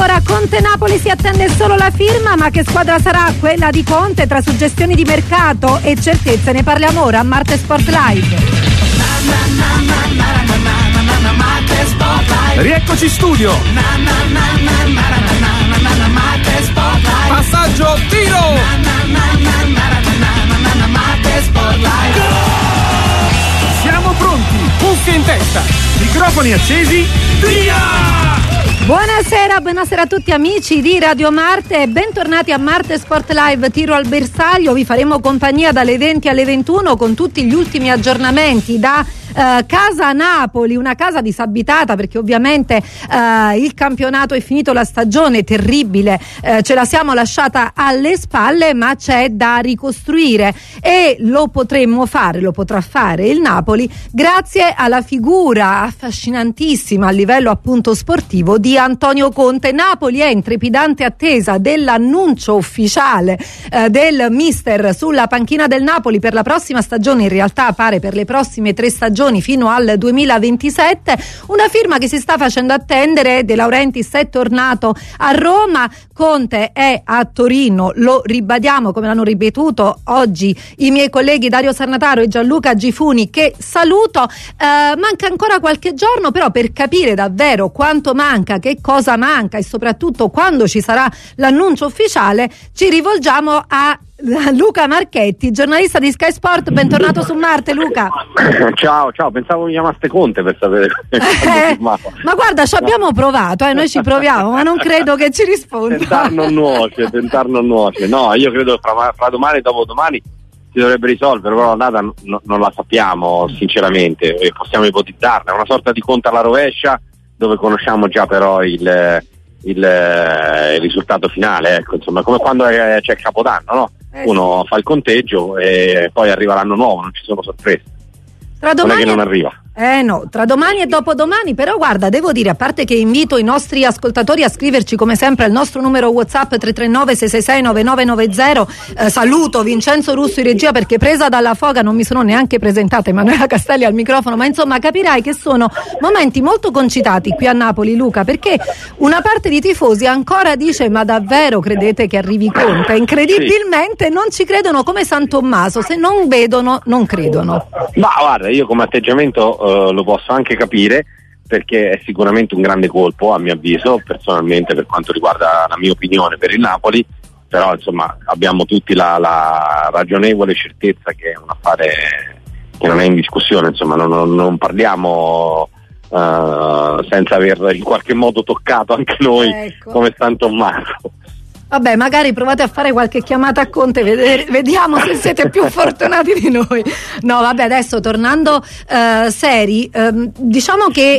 ancora Conte Napoli, si attende solo la firma, ma che squadra sarà quella di Conte tra suggestioni di mercato e certezze? Ne parliamo ora a Marte Sport Live. Rieccoci in studio. Passaggio, tiro. Siamo pronti, cuffie in testa, microfoni accesi, via! Buonasera a tutti amici di Radio Marte e bentornati a Marte Sport Live Tiro al Bersaglio. Vi faremo compagnia dalle 20 alle 21 con tutti gli ultimi aggiornamenti da Casa Napoli, una casa disabitata perché ovviamente il campionato è finito, la stagione terribile, ce la siamo lasciata alle spalle, ma c'è da ricostruire e lo potrà fare il Napoli grazie alla figura affascinantissima a livello appunto sportivo di Antonio Conte. Napoli è in trepidante attesa dell'annuncio ufficiale del mister sulla panchina del Napoli per la prossima stagione, in realtà pare per le prossime 3 stagioni fino al 2027, una firma che si sta facendo attendere. De Laurentiis è tornato a Roma, Conte è a Torino, lo ribadiamo come l'hanno ripetuto oggi i miei colleghi Dario Sarnataro e Gianluca Gifuni, che saluto. Manca ancora qualche giorno però per capire davvero quanto manca, che cosa manca e soprattutto quando ci sarà l'annuncio ufficiale. Ci rivolgiamo a Luca Marchetti, giornalista di Sky Sport. Bentornato su Marte, Luca. Ciao, pensavo mi chiamaste Conte per sapere ma guarda, ci abbiamo provato, noi ci proviamo, ma non credo che ci risponda. Tentar non nuoce. No, io credo fra domani e dopodomani si dovrebbe risolvere, però la data non la sappiamo sinceramente, possiamo ipotizzarla. È una sorta di conto alla rovescia dove conosciamo già però il risultato finale, ecco, insomma, come quando c'è il Capodanno, no? Uno fa il conteggio e poi arriva l'anno nuovo, non ci sono sorprese. Non è che non arriva. No, tra domani e dopodomani, però guarda, devo dire, a parte che invito i nostri ascoltatori a scriverci come sempre al nostro numero WhatsApp 339-666-9990. Saluto Vincenzo Russo in regia perché presa dalla foga non mi sono neanche presentata, Emanuela Castelli al microfono, ma insomma capirai che sono momenti molto concitati qui a Napoli, Luca, perché una parte di tifosi ancora dice: ma davvero credete che arrivi Conte? Incredibilmente non ci credono come San Tommaso, se non vedono non credono. Ma guarda, io come atteggiamento lo posso anche capire, perché è sicuramente un grande colpo a mio avviso, personalmente, per quanto riguarda la mia opinione per il Napoli, però insomma abbiamo tutti la ragionevole certezza che è un affare che non è in discussione, insomma non parliamo senza aver in qualche modo toccato anche noi, ecco, come San Tommaso. Vabbè, magari provate a fare qualche chiamata a Conte, vediamo se siete più fortunati di noi. No, vabbè, adesso tornando seri, diciamo che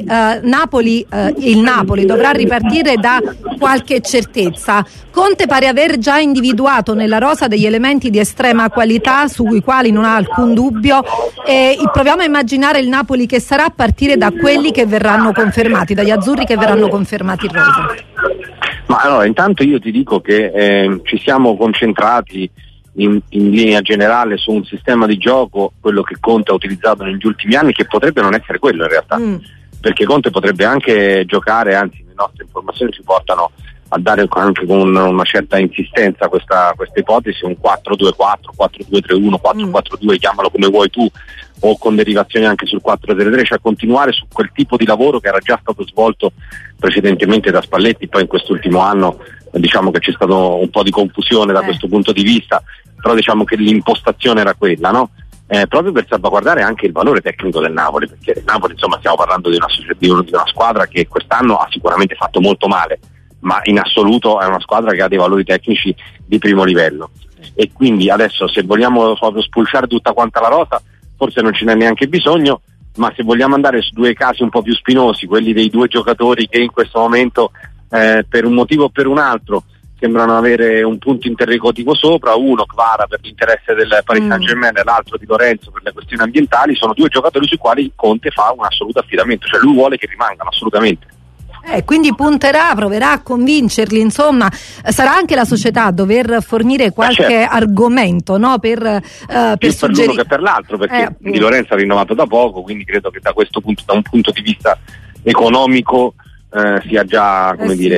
il Napoli dovrà ripartire da qualche certezza. Conte pare aver già individuato nella rosa degli elementi di estrema qualità sui quali non ha alcun dubbio, e proviamo a immaginare il Napoli che sarà a partire da quelli che verranno confermati, dagli azzurri che verranno confermati in rosa. Ma allora, intanto io ti dico che ci siamo concentrati in linea generale su un sistema di gioco, quello che Conte ha utilizzato negli ultimi anni, che potrebbe non essere quello in realtà, perché Conte potrebbe anche giocare, anzi le nostre informazioni ci portano a dare anche con una certa insistenza questa ipotesi, un 4-2-4, 4-2-3-1, 4-4-2, chiamalo come vuoi tu, o con derivazioni anche sul 4-3-3, cioè continuare su quel tipo di lavoro che era già stato svolto precedentemente da Spalletti. Poi in quest'ultimo anno diciamo che c'è stato un po' di confusione da questo punto di vista, però diciamo che l'impostazione era quella, no? Proprio per salvaguardare anche il valore tecnico del Napoli, perché il Napoli, insomma, stiamo parlando di una squadra che quest'anno ha sicuramente fatto molto male, ma in assoluto è una squadra che ha dei valori tecnici di primo livello, e quindi adesso, se vogliamo proprio spulciare tutta quanta la rosa, forse non ce n'è neanche bisogno, ma se vogliamo andare su 2 casi un po' più spinosi, quelli dei 2 giocatori che in questo momento per un motivo o per un altro sembrano avere un punto interrogativo sopra, uno Kvara per l'interesse del Paris Saint-Germain e l'altro Di Lorenzo per le questioni ambientali, sono 2 giocatori sui quali Conte fa un assoluto affidamento, cioè lui vuole che rimangano assolutamente. Quindi proverà a convincerli, insomma, sarà anche la società a dover fornire qualche argomento, no? Per l'uno che per l'altro, perché Di Lorenzo ha rinnovato da poco, quindi credo che da un punto di vista economico sia già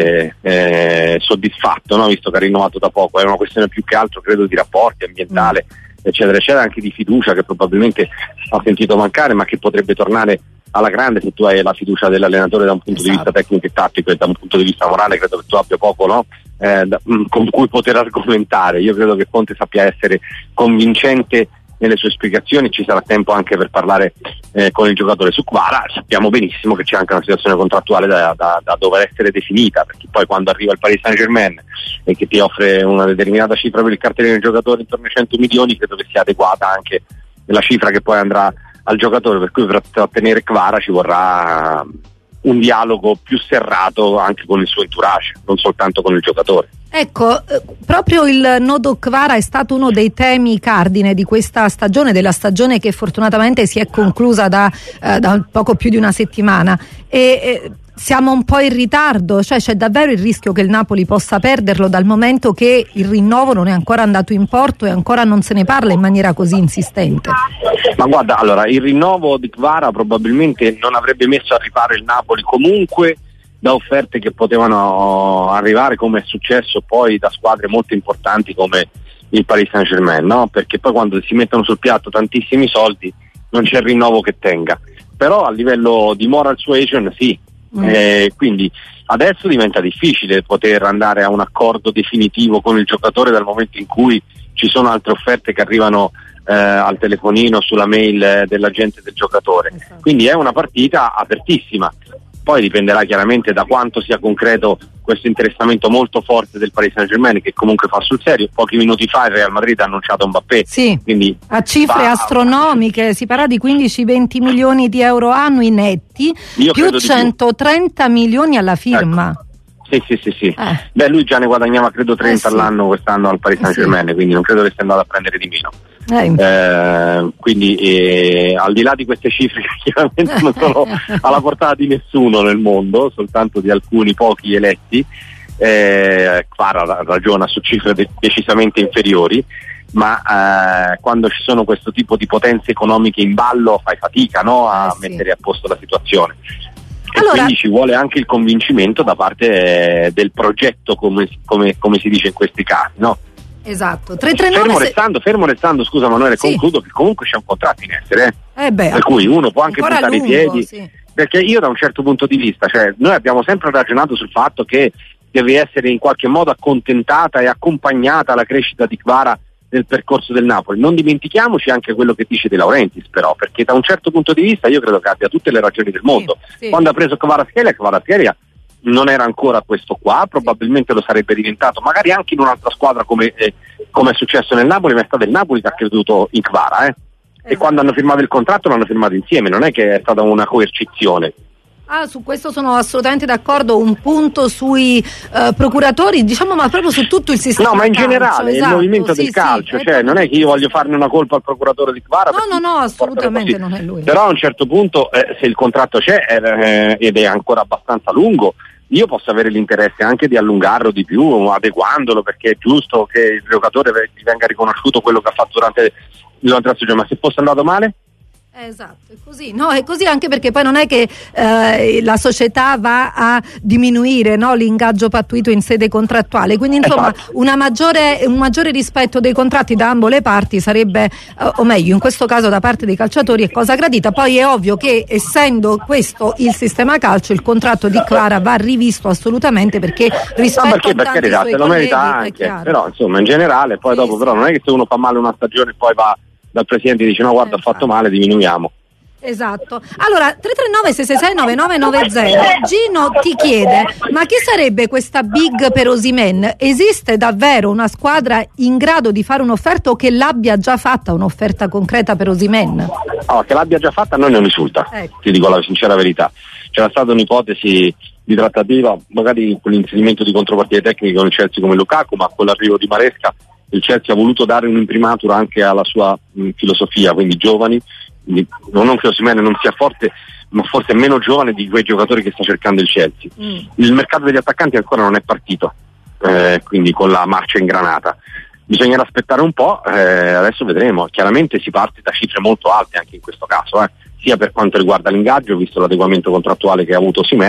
soddisfatto, no? Visto che ha rinnovato da poco. È una questione più che altro credo di rapporti ambientale, eccetera eccetera, anche di fiducia che probabilmente ha sentito mancare, ma che potrebbe tornare alla grande se tu hai la fiducia dell'allenatore da un punto di vista tecnico e tattico, e da un punto di vista morale credo che tu abbia poco, no? Con cui poter argomentare. Io credo che Conte sappia essere convincente nelle sue spiegazioni, ci sarà tempo anche per parlare con il giocatore. Su Kvara sappiamo benissimo che c'è anche una situazione contrattuale da dover essere definita, perché poi quando arriva il Paris Saint-Germain e che ti offre una determinata cifra per il cartellino del giocatore intorno ai 100 milioni, credo che sia adeguata anche la cifra che poi andrà al giocatore, per cui per trattenere Kvara ci vorrà un dialogo più serrato anche con il suo entourage, non soltanto con il giocatore. Ecco, proprio il nodo Kvara è stato uno dei temi cardine di questa stagione, della stagione che fortunatamente si è conclusa da poco più di una settimana, e siamo un po' in ritardo, cioè c'è davvero il rischio che il Napoli possa perderlo, dal momento che il rinnovo non è ancora andato in porto e ancora non se ne parla in maniera così insistente. Ma guarda, allora, il rinnovo di Kvara probabilmente non avrebbe messo a riparo il Napoli comunque da offerte che potevano arrivare, come è successo poi da squadre molto importanti come il Paris Saint-Germain, no? Perché poi quando si mettono sul piatto tantissimi soldi non c'è il rinnovo che tenga, però a livello di moral suasion sì. Quindi adesso diventa difficile poter andare a un accordo definitivo con il giocatore, dal momento in cui ci sono altre offerte che arrivano al telefonino, sulla mail dell'agente del giocatore. Quindi è una partita apertissima, poi dipenderà chiaramente da quanto sia concreto questo interessamento molto forte del Paris Saint-Germain, che comunque fa sul serio. Pochi minuti fa il Real Madrid ha annunciato Mbappé, quindi a cifre astronomiche, si parla di 15-20 milioni di euro annui netti, più 130 milioni alla firma. Ecco. Sì. Beh, lui già ne guadagnava credo 30 all'anno quest'anno al Paris Saint-Germain, quindi non credo che sia andato a prendere di meno. Quindi al di là di queste cifre che chiaramente non sono alla portata di nessuno nel mondo, soltanto di alcuni pochi eletti, Kvara ragiona su cifre decisamente inferiori, ma quando ci sono questo tipo di potenze economiche in ballo fai fatica, no, a mettere a posto la situazione. E allora, quindi ci vuole anche il convincimento da parte del progetto, come si dice in questi casi, no? Esatto. 339 fermo restando, scusa Manuele, concludo che comunque c'è un contratto in essere, per cui uno può anche buttare i piedi, perché io da un certo punto di vista, cioè noi abbiamo sempre ragionato sul fatto che deve essere in qualche modo accontentata e accompagnata la crescita di Kvara nel percorso del Napoli. Non dimentichiamoci anche quello che dice De Laurentiis, però, perché da un certo punto di vista io credo che abbia tutte le ragioni del mondo. Quando ha preso Kvaratskhelia non era ancora questo qua, probabilmente lo sarebbe diventato magari anche in un'altra squadra come è successo nel Napoli, ma è stato il Napoli che ha creduto in Kvara, e quando hanno firmato il contratto l'hanno firmato insieme, non è che è stata una coercizione. Su questo sono assolutamente d'accordo. Un punto sui procuratori, diciamo, ma proprio su tutto il sistema. No, ma in generale il movimento del calcio, cioè non è che io voglio farne una colpa al procuratore di Kvara. No, assolutamente non è lui. Però a un certo punto, se il contratto c'è ed è ancora abbastanza lungo, io posso avere l'interesse anche di allungarlo di più, adeguandolo, perché è giusto che il giocatore gli venga riconosciuto quello che ha fatto durante la stagione. Ma se fosse andato male? Esatto, è così, no? È così, anche perché poi non è che la società va a diminuire, no, l'ingaggio pattuito in sede contrattuale, quindi insomma un maggiore rispetto dei contratti da ambo le parti sarebbe, o meglio in questo caso da parte dei calciatori, è cosa gradita. Poi è ovvio che, essendo questo il sistema calcio, il contratto di Kvara va rivisto assolutamente, perché rispetto a tanti suoi lo merita anche, però insomma in generale poi dopo però non è che se uno fa male una stagione poi va dal presidente e dice no guarda, ho fatto male, diminuiamo. Esatto. Allora 339-666-9990, Gino ti chiede: ma chi sarebbe questa big per Osimhen? Esiste davvero una squadra in grado di fare un'offerta, o che l'abbia già fatta un'offerta concreta per Osimhen? Che l'abbia già fatta a noi non risulta, ti dico la sincera verità. C'era stata un'ipotesi di trattativa, magari con l'inserimento di contropartite tecniche con il Chelsea come Lukaku, ma con l'arrivo di Maresca il Chelsea ha voluto dare un'imprimatura anche alla sua filosofia, quindi giovani, non che Osimhen non sia forte, ma forse meno giovane di quei giocatori che sta cercando il Chelsea. Il mercato degli attaccanti ancora non è partito, quindi con la marcia ingranata bisognerà aspettare un po', adesso vedremo. Chiaramente si parte da cifre molto alte anche in questo caso, sia per quanto riguarda l'ingaggio, visto l'adeguamento contrattuale che ha avuto Osimhen,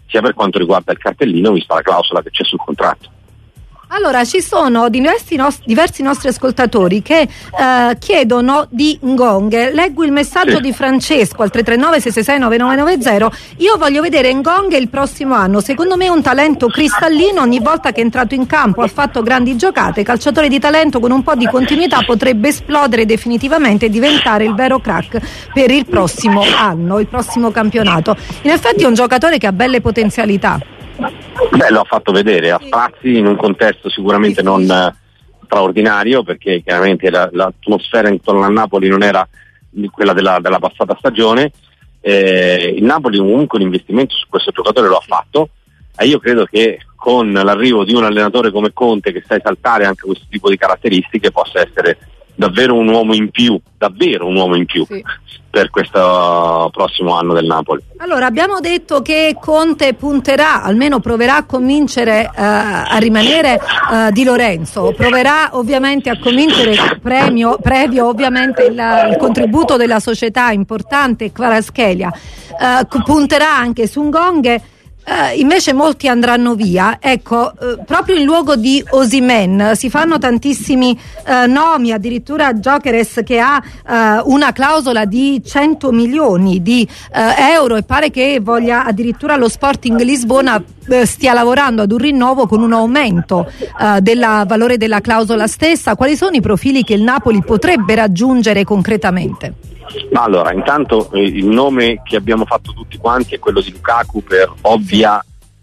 sia per quanto riguarda il cartellino, vista la clausola che c'è sul contratto. Allora, ci sono diversi nostri ascoltatori che chiedono di Ngong. Leggo il messaggio di Francesco al 339-666-9990. Io voglio vedere Ngong il prossimo anno. Secondo me è un talento cristallino, ogni volta che è entrato in campo ha fatto grandi giocate. Calciatore di talento con un po' di continuità, potrebbe esplodere definitivamente e diventare il vero crack per il prossimo anno, il prossimo campionato. In effetti è un giocatore che ha belle potenzialità. Beh, lo ha fatto vedere a sprazzi in un contesto sicuramente non straordinario, perché chiaramente l'atmosfera intorno al Napoli non era quella della passata stagione. Il Napoli comunque un investimento su questo giocatore lo ha fatto, e io credo che con l'arrivo di un allenatore come Conte, che sa esaltare anche questo tipo di caratteristiche, possa essere davvero un uomo in più sì, per questo prossimo anno del Napoli. Allora, abbiamo detto che Conte punterà, almeno proverà a convincere a rimanere Di Lorenzo, proverà ovviamente a convincere previo ovviamente il contributo della società importante Kvaratskhelia, punterà anche su Ngong. Invece molti andranno via, ecco, proprio in luogo di Osimhen si fanno tantissimi nomi, addirittura Gyökeres che ha una clausola di 100 milioni di euro, e pare che voglia addirittura lo Sporting Lisbona stia lavorando ad un rinnovo con un aumento del valore della clausola stessa. Quali sono i profili che il Napoli potrebbe raggiungere concretamente? Ma allora, intanto il nome che abbiamo fatto tutti quanti è quello di Lukaku, per ovvia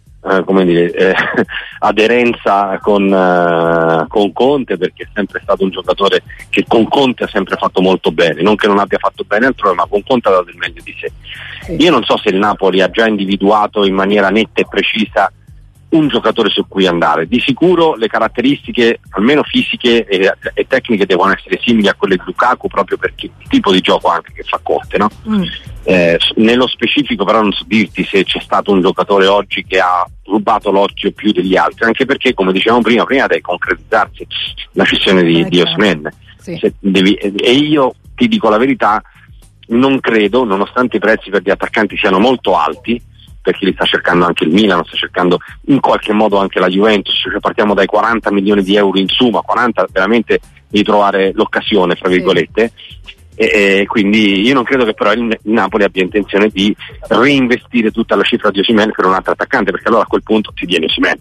aderenza con Conte, perché è sempre stato un giocatore che con Conte ha sempre fatto molto bene, non che non abbia fatto bene altrove, ma con Conte ha dato il meglio di sé. Io non so se il Napoli ha già individuato in maniera netta e precisa un giocatore su cui andare. Di sicuro le caratteristiche, almeno fisiche e tecniche, devono essere simili a quelle di Lukaku, proprio perché il tipo di gioco anche che fa Conte, no? Nello specifico però non so dirti se c'è stato un giocatore oggi che ha rubato l'occhio più degli altri, anche perché, come dicevamo prima deve concretizzarsi la cessione di Osimhen. Sì. E io ti dico la verità, non credo, nonostante i prezzi per gli attaccanti siano molto alti, perché li sta cercando anche il Milan, sta cercando in qualche modo anche la Juventus, cioè partiamo dai 40 milioni di euro in suma, 40 veramente di trovare l'occasione, fra virgolette, e quindi io non credo che però il Napoli abbia intenzione di reinvestire tutta la cifra di Osimhen per un altro attaccante, perché allora a quel punto ti viene Osimhen.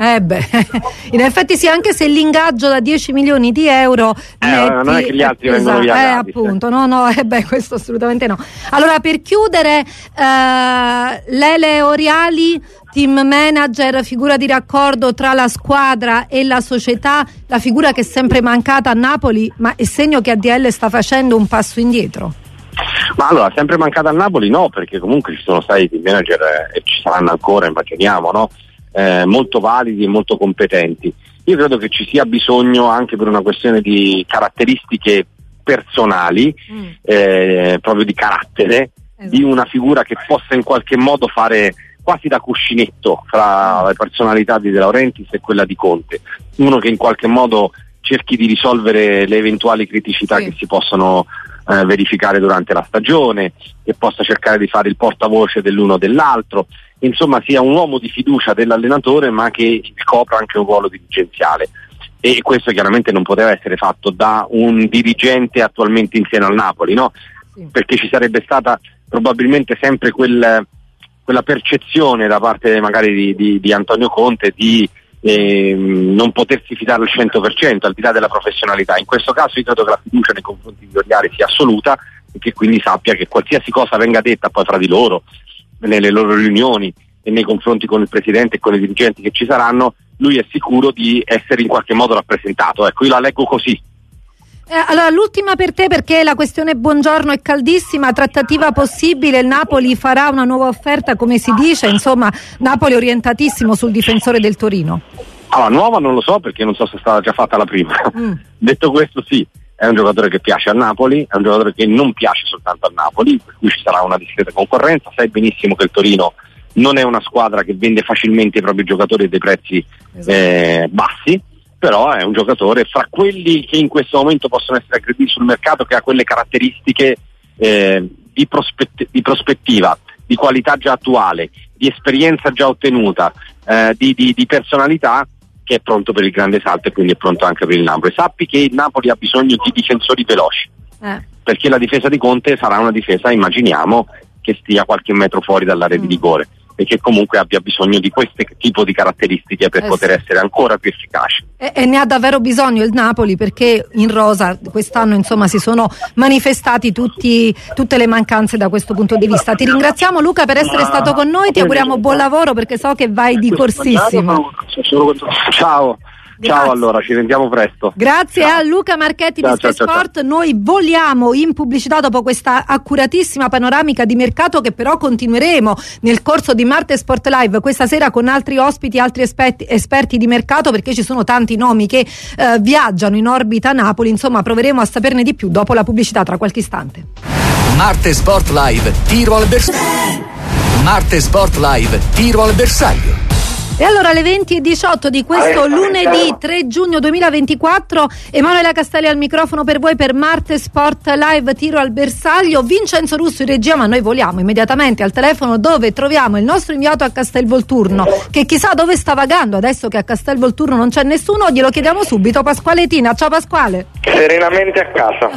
In effetti sì, anche se l'ingaggio da 10 milioni di euro non è che gli altri vengono via gratis, appunto, questo assolutamente no. Allora, per chiudere, Lele Oriali, team manager, figura di raccordo tra la squadra e la società, la figura che è sempre mancata a Napoli, ma è segno che ADL sta facendo un passo indietro? Ma allora, sempre mancata a Napoli no, perché comunque ci sono stati team manager e ci saranno ancora, immaginiamo, no? Molto validi e molto competenti. Io credo che ci sia bisogno, anche per una questione di caratteristiche personali, proprio di carattere, di una figura che possa in qualche modo fare quasi da cuscinetto fra la personalità di De Laurentiis e quella di Conte, uno che in qualche modo cerchi di risolvere le eventuali criticità che si possono verificare durante la stagione, che possa cercare di fare il portavoce dell'uno o dell'altro, insomma sia un uomo di fiducia dell'allenatore, ma che copra anche un ruolo dirigenziale, e questo chiaramente non poteva essere fatto da un dirigente attualmente in seno al Napoli, no? Perché ci sarebbe stata probabilmente sempre quella percezione da parte magari di Antonio Conte di non potersi fidare al 100% al di là della professionalità. In questo caso io credo che la fiducia nei confronti di Oriali sia assoluta, e che quindi sappia che qualsiasi cosa venga detta poi fra di loro, nelle loro riunioni e nei confronti con il presidente e con i dirigenti che ci saranno, lui è sicuro di essere in qualche modo rappresentato. Ecco, io la leggo così. Allora, l'ultima per te, perché la questione Buongiorno è caldissima. Trattativa possibile, il Napoli farà una nuova offerta, come si dice, insomma Napoli orientatissimo sul difensore del Torino. Allora, nuova non lo so, perché non so se è stata già fatta la prima. Detto questo, sì, è un giocatore che piace al Napoli, è un giocatore che non piace soltanto al Napoli, per cui ci sarà una discreta concorrenza. Sai benissimo che il Torino non è una squadra che vende facilmente i propri giocatori a dei prezzi bassi, però è un giocatore fra quelli che in questo momento possono essere aggrediti sul mercato, che ha quelle caratteristiche di prospettiva, di qualità già attuale, di esperienza già ottenuta, di personalità, che è pronto per il grande salto e quindi è pronto anche per il Napoli. Sappi che il Napoli ha bisogno di difensori veloci, perché la difesa di Conte sarà una difesa, immaginiamo, che stia qualche metro fuori dall'area di rigore e che comunque abbia bisogno di questo tipo di caratteristiche per poter essere ancora più efficace. E ne ha davvero bisogno il Napoli, perché in rosa quest'anno insomma si sono manifestati tutte le mancanze da questo punto di vista. Ti ringraziamo Luca per essere stato con noi, ti auguriamo buon lavoro perché so che vai di corsissimo. Ciao. Ciao, allora ci sentiamo presto. Grazie a Luca Marchetti di Sky Sport. Noi voliamo in pubblicità dopo questa accuratissima panoramica di mercato, che però continueremo nel corso di Marte Sport Live questa sera con altri ospiti, altri esperti di mercato, perché ci sono tanti nomi che viaggiano in orbita Napoli. Insomma, proveremo a saperne di più dopo la pubblicità, tra qualche istante. Marte Sport Live, tiro al bersaglio. Marte Sport Live, tiro al bersaglio. E allora alle 20:18 di questo lunedì 3 giugno 2024, Emanuela Castelli al microfono per voi per Marte Sport Live, tiro al bersaglio. Vincenzo Russo in regia, ma noi voliamo immediatamente al telefono, dove troviamo il nostro inviato a Castelvolturno, che chissà dove sta vagando adesso che a Castelvolturno non c'è nessuno. Glielo chiediamo subito. Pasquale Tina. Ciao Pasquale. Serenamente a casa.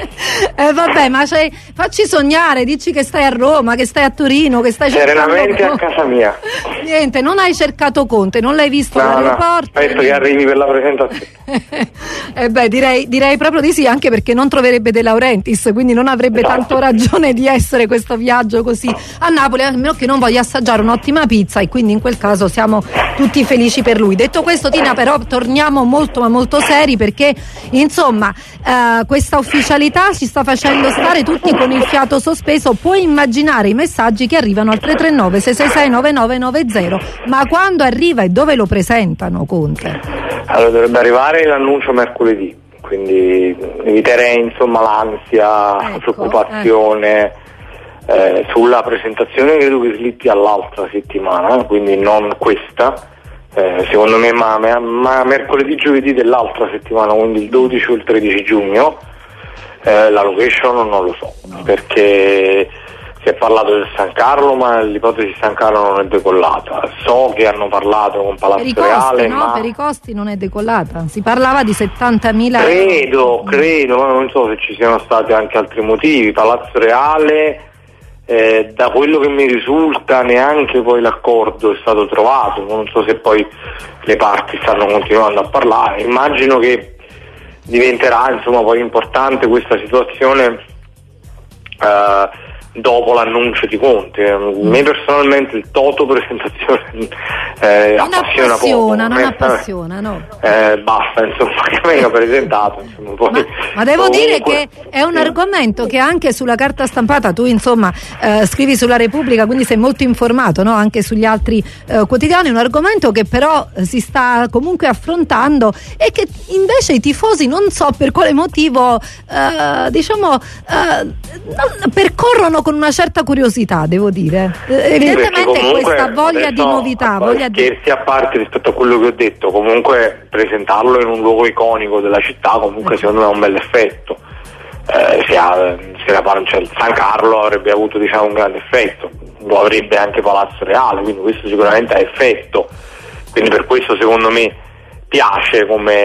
Vabbè, ma facci sognare, dici che stai a Roma, che stai a Torino, che stai serenamente a casa mia. Niente, non hai cercato Conte, non l'hai visto all'aeroporto? Penso che arrivi per la presentazione. Direi proprio di sì, anche perché non troverebbe De Laurentiis, quindi non avrebbe tanto ragione di essere questo viaggio così a Napoli, a meno che non voglia assaggiare un'ottima pizza, e quindi in quel caso siamo tutti felici per lui. Detto questo, Tina, però torniamo molto ma molto seri, perché insomma questa ufficialità ci sta facendo stare tutti con il fiato sospeso. Puoi immaginare i messaggi che arrivano al 339 666 9990, ma quando arriva e dove lo presentano Conte? Allora, dovrebbe arrivare l'annuncio mercoledì, quindi eviterei insomma l'ansia, la preoccupazione sulla presentazione. Credo che slippi all'altra settimana, quindi non questa, secondo me ma mercoledì, giovedì dell'altra settimana, quindi il 12 o il 13 giugno. La location non lo so, perché si è parlato del San Carlo, ma l'ipotesi San Carlo non è decollata. So che hanno parlato con Palazzo Reale, ma per i costi non è decollata. Si parlava di 70.000 credo, ma non so se ci siano stati anche altri motivi. Palazzo Reale, da quello che mi risulta, neanche poi l'accordo è stato trovato. Non so se poi le parti stanno continuando a parlare. Immagino che diventerà insomma poi importante questa situazione dopo l'annuncio di Conte. Me personalmente il toto presentazione non appassiona, no? Basta insomma che venga presentato, insomma, poi, ma devo dire che è un argomento che anche sulla carta stampata, tu insomma scrivi sulla Repubblica, quindi sei molto informato, no? Anche sugli altri quotidiani. È un argomento che però si sta comunque affrontando e che invece i tifosi, non so per quale motivo, percorrono con una certa curiosità, devo dire. Evidentemente questa voglia di novità, scherzi a parte rispetto a quello che ho detto, comunque presentarlo in un luogo iconico della città comunque secondo me ha un bel effetto. Il San Carlo avrebbe avuto un grande effetto, lo avrebbe anche Palazzo Reale, quindi questo sicuramente ha effetto, quindi per questo secondo me piace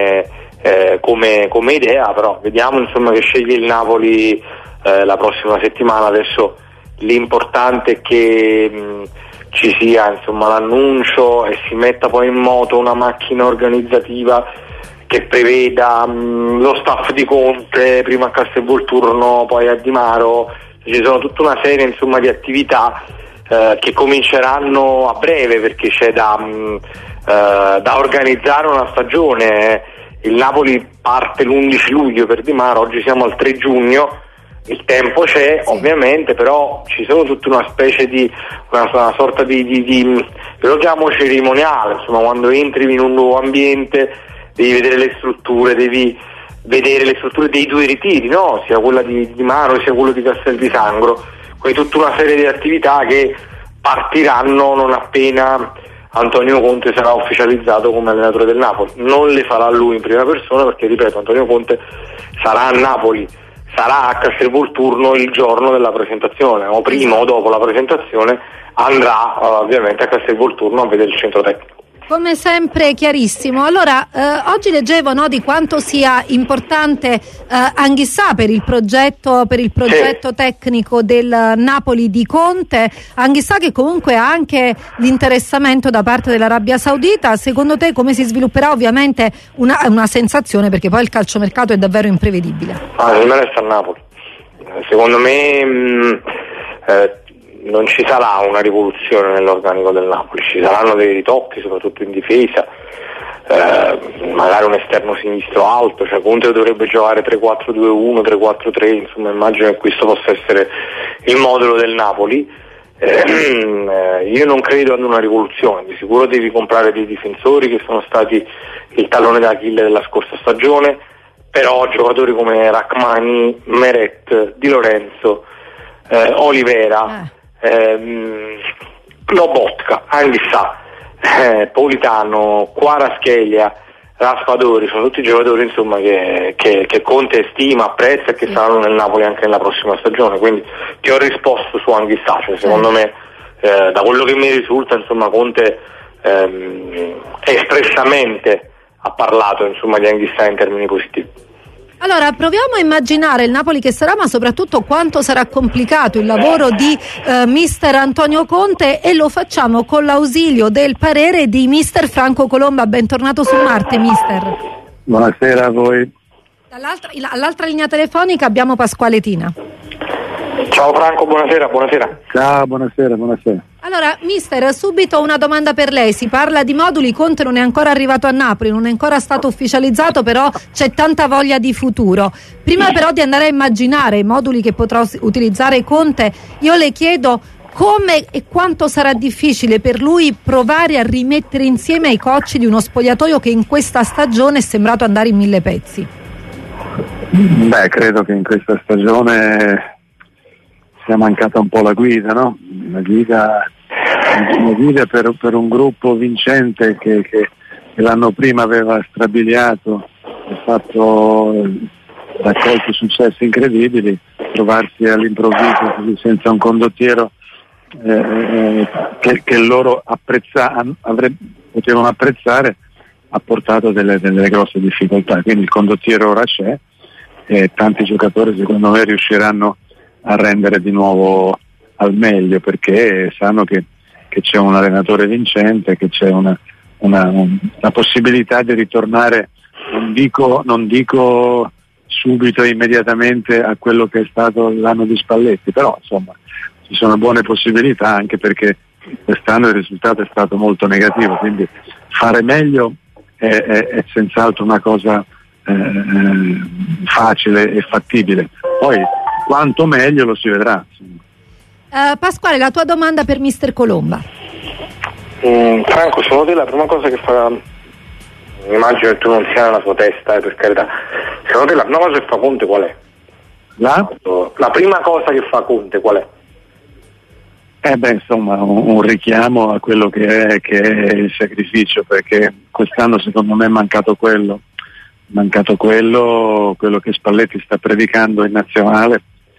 come idea. Però vediamo insomma che sceglie il Napoli la prossima settimana. Adesso l'importante è che ci sia insomma l'annuncio e si metta poi in moto una macchina organizzativa che preveda lo staff di Conte, prima a Castelvolturno, poi a Di Maro. Ci sono tutta una serie insomma di attività che cominceranno a breve, perché c'è da organizzare una stagione. Il Napoli parte l'11 luglio per Di Maro, oggi siamo al 3 giugno. Il tempo c'è, ovviamente, però ci sono tutta una specie di una sorta di lo chiamo cerimoniale, insomma, quando entri in un nuovo ambiente devi vedere le strutture, devi vedere le strutture dei due ritiri, no? Sia quella di Maro sia quello di Castel di Sangro, quindi tutta una serie di attività che partiranno non appena Antonio Conte sarà ufficializzato come allenatore del Napoli. Non le farà lui in prima persona, perché ripeto, Antonio Conte sarà a Napoli sarà a Castelvolturno il giorno della presentazione, o prima o dopo la presentazione andrà ovviamente a Castelvolturno a vedere il centro tecnico. Come sempre chiarissimo. Allora, oggi leggevo di quanto sia importante Anghissà per il progetto tecnico del Napoli di Conte. Anghissà che comunque ha anche l'interessamento da parte dell'Arabia Saudita. Secondo te come si svilupperà? Ovviamente una sensazione, perché poi il calciomercato è davvero imprevedibile. Secondo me resta a Napoli. Secondo me non ci sarà una rivoluzione nell'organico del Napoli, ci saranno dei ritocchi soprattutto in difesa, magari un esterno sinistro alto, cioè Conte dovrebbe giocare 3-4-2-1, 3-4-3, insomma immagino che questo possa essere il modulo del Napoli. Io non credo ad una rivoluzione, di sicuro devi comprare dei difensori che sono stati il tallone d'Achille della scorsa stagione, però giocatori come Rachmani, Meret, Di Lorenzo, Olivera, Lobotka, Anghissà, Politano, Kvaratskhelia, Raspadori, sono tutti giocatori insomma che Conte stima, apprezza e che saranno nel Napoli anche nella prossima stagione, quindi ti ho risposto su Anghissà, cioè secondo me da quello che mi risulta insomma Conte espressamente ha parlato insomma di Anghissà in termini positivi. Allora proviamo a immaginare il Napoli che sarà, ma soprattutto quanto sarà complicato il lavoro di mister Antonio Conte, e lo facciamo con l'ausilio del parere di mister Franco Colomba. Bentornato su Marte, mister. Buonasera a voi. All'altra linea telefonica abbiamo Pasquale Tina. Ciao Franco, buonasera. Ciao, buonasera. Allora, mister, subito una domanda per lei. Si parla di moduli, Conte non è ancora arrivato a Napoli, non è ancora stato ufficializzato, però c'è tanta voglia di futuro. Prima però di andare a immaginare i moduli che potrà utilizzare Conte, io le chiedo come e quanto sarà difficile per lui provare a rimettere insieme i cocci di uno spogliatoio che in questa stagione è sembrato andare in 1000 pezzi. Beh, credo che in questa stagione sia mancata un po' la guida, no? La guida per un gruppo vincente che l'anno prima aveva strabiliato e raccolto successi incredibili. Trovarsi all'improvviso così senza un condottiero che loro potevano apprezzare, ha portato delle grosse difficoltà. Quindi il condottiero ora c'è e tanti giocatori secondo me riusciranno a rendere di nuovo al meglio, perché sanno che c'è un allenatore vincente, che c'è una possibilità di ritornare, non dico subito e immediatamente a quello che è stato l'anno di Spalletti, però insomma ci sono buone possibilità, anche perché quest'anno il risultato è stato molto negativo, quindi fare meglio è senz'altro una cosa facile e fattibile. Poi quanto meglio lo si vedrà. Pasquale, la tua domanda per mister Colomba. Franco, secondo te la prima cosa che fa, immagino che tu non sia nella sua testa, per carità, secondo te la prima cosa che fa Conte qual è? La prima cosa che fa Conte qual è? Insomma un richiamo a quello che è il sacrificio, perché quest'anno secondo me è mancato quello che Spalletti sta predicando in nazionale,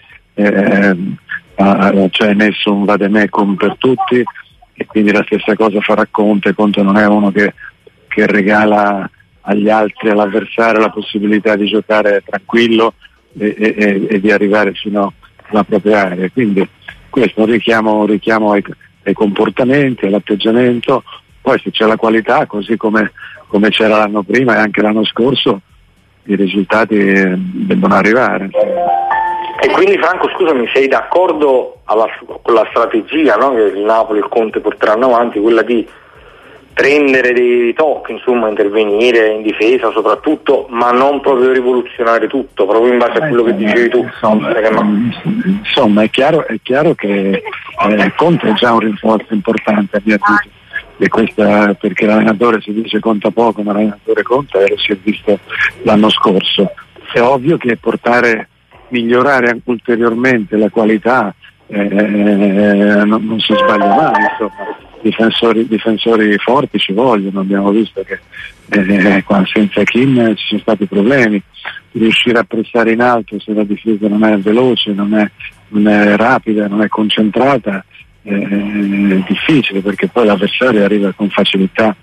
cioè messo un vademecum per tutti, e quindi la stessa cosa farà Conte. Conte non è uno che regala agli altri, all'avversario, la possibilità di giocare tranquillo e di arrivare fino alla propria area, quindi questo è un richiamo ai comportamenti, all'atteggiamento. Poi se c'è la qualità, così come c'era l'anno prima e anche l'anno scorso, i risultati debbono arrivare. E quindi Franco, scusami, sei d'accordo con la strategia, no, che il Napoli e il Conte porteranno avanti, quella di prendere dei tocchi, insomma intervenire in difesa soprattutto, ma non proprio rivoluzionare tutto, proprio in base a quello che dicevi tu? Insomma è chiaro che Conte è già un rinforzo importante a mio avviso, e questa, perché l'allenatore si dice conta poco, ma l'allenatore conta, e lo si è visto l'anno scorso. È ovvio che migliorare ulteriormente la qualità non si sbaglia mai, insomma. difensori forti ci vogliono. Abbiamo visto che senza Kim ci sono stati problemi. Riuscire a pressare in alto se la difesa non è veloce, non è rapida, non è concentrata, è difficile, perché poi l'avversario arriva con facilità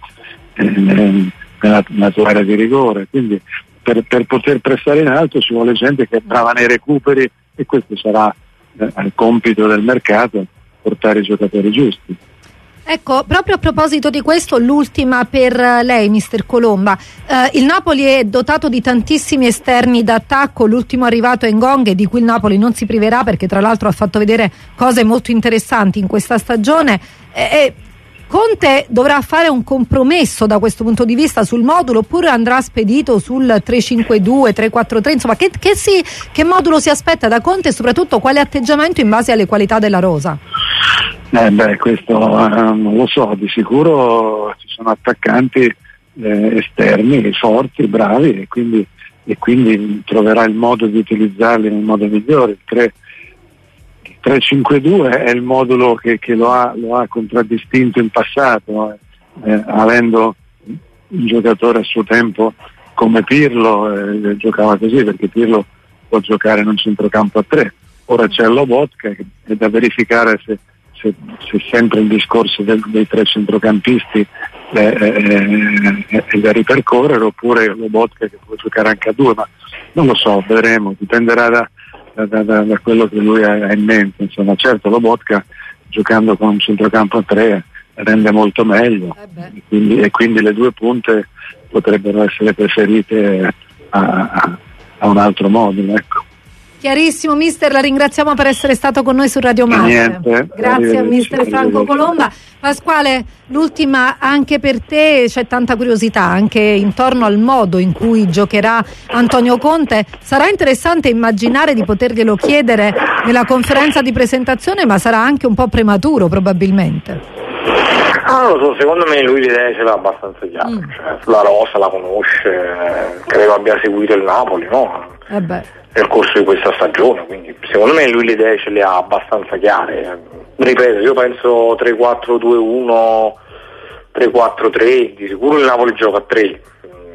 nella tua area di rigore. Quindi per poter pressare in alto ci vuole gente che è brava nei recuperi, e questo sarà il compito del mercato, portare i giocatori giusti. Ecco, proprio a proposito di questo, l'ultima per lei, mister Colomba. Il Napoli è dotato di tantissimi esterni d'attacco, l'ultimo arrivato è Ngong, di cui il Napoli non si priverà, perché tra l'altro ha fatto vedere cose molto interessanti in questa stagione. Conte dovrà fare un compromesso da questo punto di vista sul modulo, oppure andrà spedito sul 3-5-2, 3-4-3, insomma che modulo si aspetta da Conte, e soprattutto quale atteggiamento in base alle qualità della rosa? Questo non lo so, di sicuro ci sono attaccanti esterni forti, bravi, e quindi troverà il modo di utilizzarli nel modo migliore. Il 3-5-2 è il modulo che lo ha contraddistinto in passato, avendo un giocatore a suo tempo come Pirlo, giocava così, perché Pirlo può giocare in un centrocampo a 3. Ora c'è Lobotka, che è da verificare se sempre il discorso dei 3 centrocampisti è da ripercorrere, oppure Lobotka che può giocare anche a 2, ma non lo so, vedremo, dipenderà da quello che lui ha in mente. Insomma, certo, Lobotka giocando con un centrocampo a 3 rende molto meglio, e quindi le 2 punte potrebbero essere preferite a un altro modulo, ecco. Chiarissimo, mister, la ringraziamo per essere stato con noi su Radio Marte. Grazie a mister Franco Colomba. Pasquale, l'ultima anche per te, c'è tanta curiosità anche intorno al modo in cui giocherà Antonio Conte. Sarà interessante immaginare di poterglielo chiedere nella conferenza di presentazione, ma sarà anche un po' prematuro probabilmente. Non lo so, secondo me lui l'idea ce l'ha abbastanza chiara, cioè, la rosa la conosce, credo abbia seguito il Napoli, no? Nel corso di questa stagione, quindi secondo me lui le idee ce le ha abbastanza chiare. Ripeto, io penso 3-4-2-1, 3-4-3, di sicuro il Napoli gioca a 3,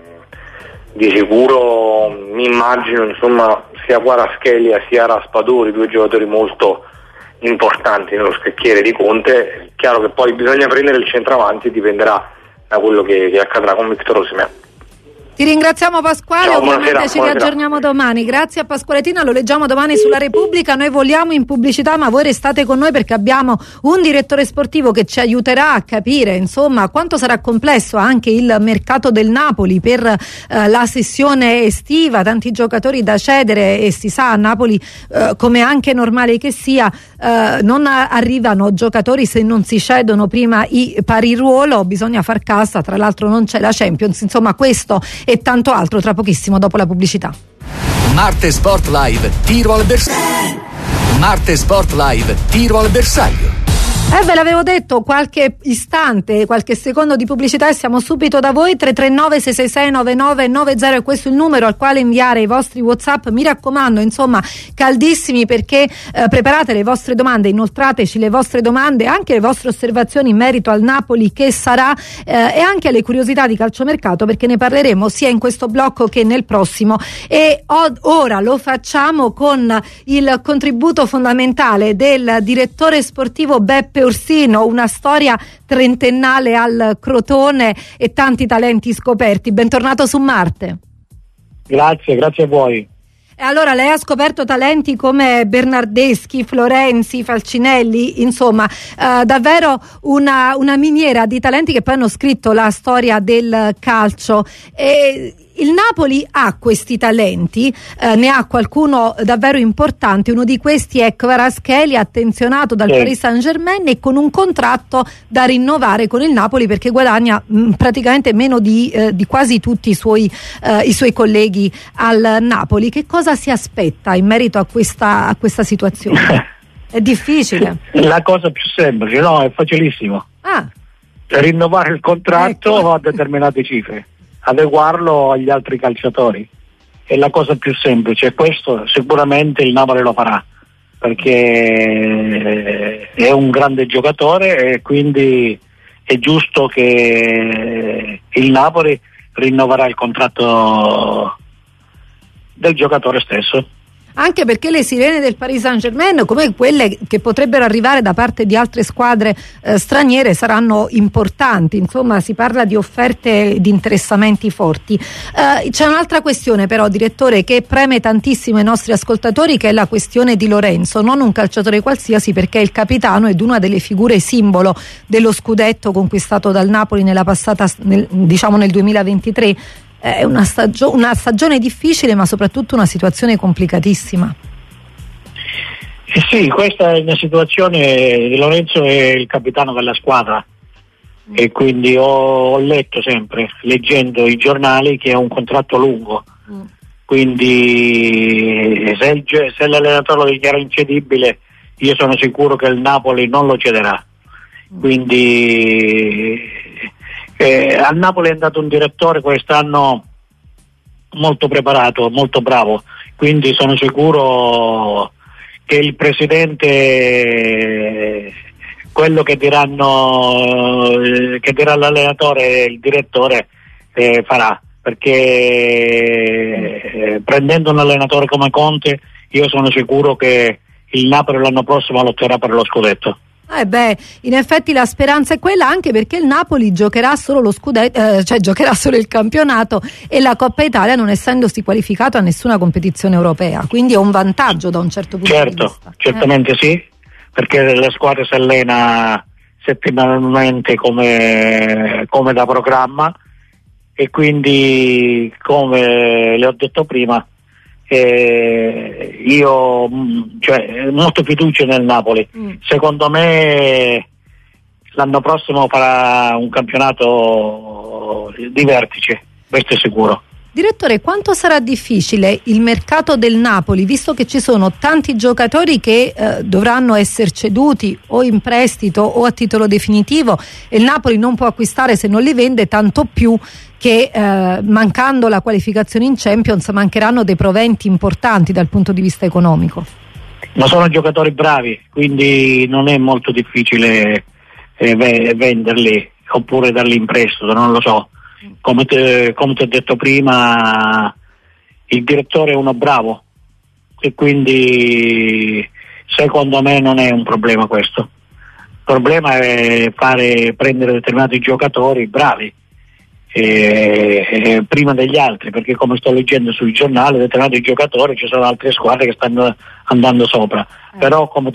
di sicuro mi immagino insomma sia Kvaratskhelia sia Raspadori, 2 giocatori molto importanti nello scacchiere di Conte. È chiaro che poi bisogna prendere il centravanti, dipenderà da quello che accadrà con Victor Osimhen. Ti ringraziamo Pasquale, ciao, ovviamente buonasera, ci riaggiorniamo domani. Grazie a Pasqualetina, lo leggiamo domani sulla Repubblica. Noi voliamo in pubblicità, ma voi restate con noi perché abbiamo un direttore sportivo che ci aiuterà a capire insomma quanto sarà complesso anche il mercato del Napoli per la sessione estiva, tanti giocatori da cedere, e si sa a Napoli come anche normale che sia non arrivano giocatori se non si cedono prima i pari ruolo, bisogna far cassa, tra l'altro non c'è la Champions, insomma questo e tanto altro tra pochissimo dopo la pubblicità. Marte Sport Live, tiro al bersaglio. Marte Sport Live, tiro al bersaglio. Ve l'avevo detto, qualche istante, qualche secondo di pubblicità e siamo subito da voi. 339 666 9990 è questo il numero al quale inviare i vostri WhatsApp, mi raccomando, insomma caldissimi, perché preparate le vostre domande, inoltrateci le vostre domande, anche le vostre osservazioni in merito al Napoli che sarà e anche le curiosità di calciomercato, perché ne parleremo sia in questo blocco che nel prossimo. E ora lo facciamo con il contributo fondamentale del direttore sportivo Beppe Orsino, una storia trentennale al Crotone e tanti talenti scoperti. Bentornato su Marte. Grazie a voi. E allora lei ha scoperto talenti come Bernardeschi, Florenzi, Falcinelli, insomma davvero una miniera di talenti che poi hanno scritto la storia del calcio. E il Napoli ha questi talenti, ne ha qualcuno davvero importante, uno di questi è Kvaratskhelia, attenzionato dal Paris Saint-Germain e con un contratto da rinnovare con il Napoli, perché guadagna praticamente meno di quasi tutti i suoi colleghi al Napoli. Che cosa si aspetta in merito a questa situazione? È difficile? La cosa più semplice, no, è facilissimo. Rinnovare il contratto a determinate cifre, adeguarlo agli altri calciatori, è la cosa più semplice. Questo sicuramente il Napoli lo farà, perché è un grande giocatore e quindi è giusto che il Napoli rinnoverà il contratto del giocatore stesso. Anche perché le sirene del Paris Saint-Germain, come quelle che potrebbero arrivare da parte di altre squadre straniere, saranno importanti. Insomma, si parla di offerte di interessamenti forti. C'è un'altra questione però, direttore, che preme tantissimo ai nostri ascoltatori, che è la questione di Lorenzo. Non un calciatore qualsiasi, perché è il capitano ed una delle figure simbolo dello scudetto conquistato dal Napoli nella passata, nel 2023. È una stagione difficile, ma soprattutto una situazione complicatissima. Sì, questa è una situazione. Lorenzo è il capitano della squadra e quindi ho letto sempre, leggendo i giornali, che ha un contratto lungo. Quindi se l'allenatore lo dichiara incedibile, io sono sicuro che il Napoli non lo cederà. Quindi al Napoli è andato un direttore quest'anno molto preparato, molto bravo, quindi sono sicuro che il presidente, quello che dirà l'allenatore e il direttore, farà, perché prendendo un allenatore come Conte io sono sicuro che il Napoli l'anno prossimo lotterà per lo scudetto. In effetti la speranza è quella, anche perché il Napoli giocherà solo lo scudetto, giocherà solo il campionato e la Coppa Italia, non essendosi qualificato a nessuna competizione europea, quindi è un vantaggio da un certo punto di vista. Certamente sì, perché la squadra si allena settimanalmente come da programma, e quindi, come le ho detto prima, io ho molta fiducia nel Napoli. Secondo me l'anno prossimo farà un campionato di vertice, questo è sicuro. Direttore, quanto sarà difficile il mercato del Napoli, visto che ci sono tanti giocatori che dovranno essere ceduti o in prestito o a titolo definitivo, e il Napoli non può acquistare se non li vende, tanto più che mancando la qualificazione in Champions mancheranno dei proventi importanti dal punto di vista economico. Ma sono giocatori bravi, quindi non è molto difficile venderli oppure darli in prestito, non lo so. Come ti ho detto prima, il direttore è uno bravo e quindi secondo me non è un problema questo. Il problema è prendere determinati giocatori bravi prima degli altri, perché come sto leggendo sui giornali, determinati giocatori, ci sono altre squadre che stanno andando sopra. Però come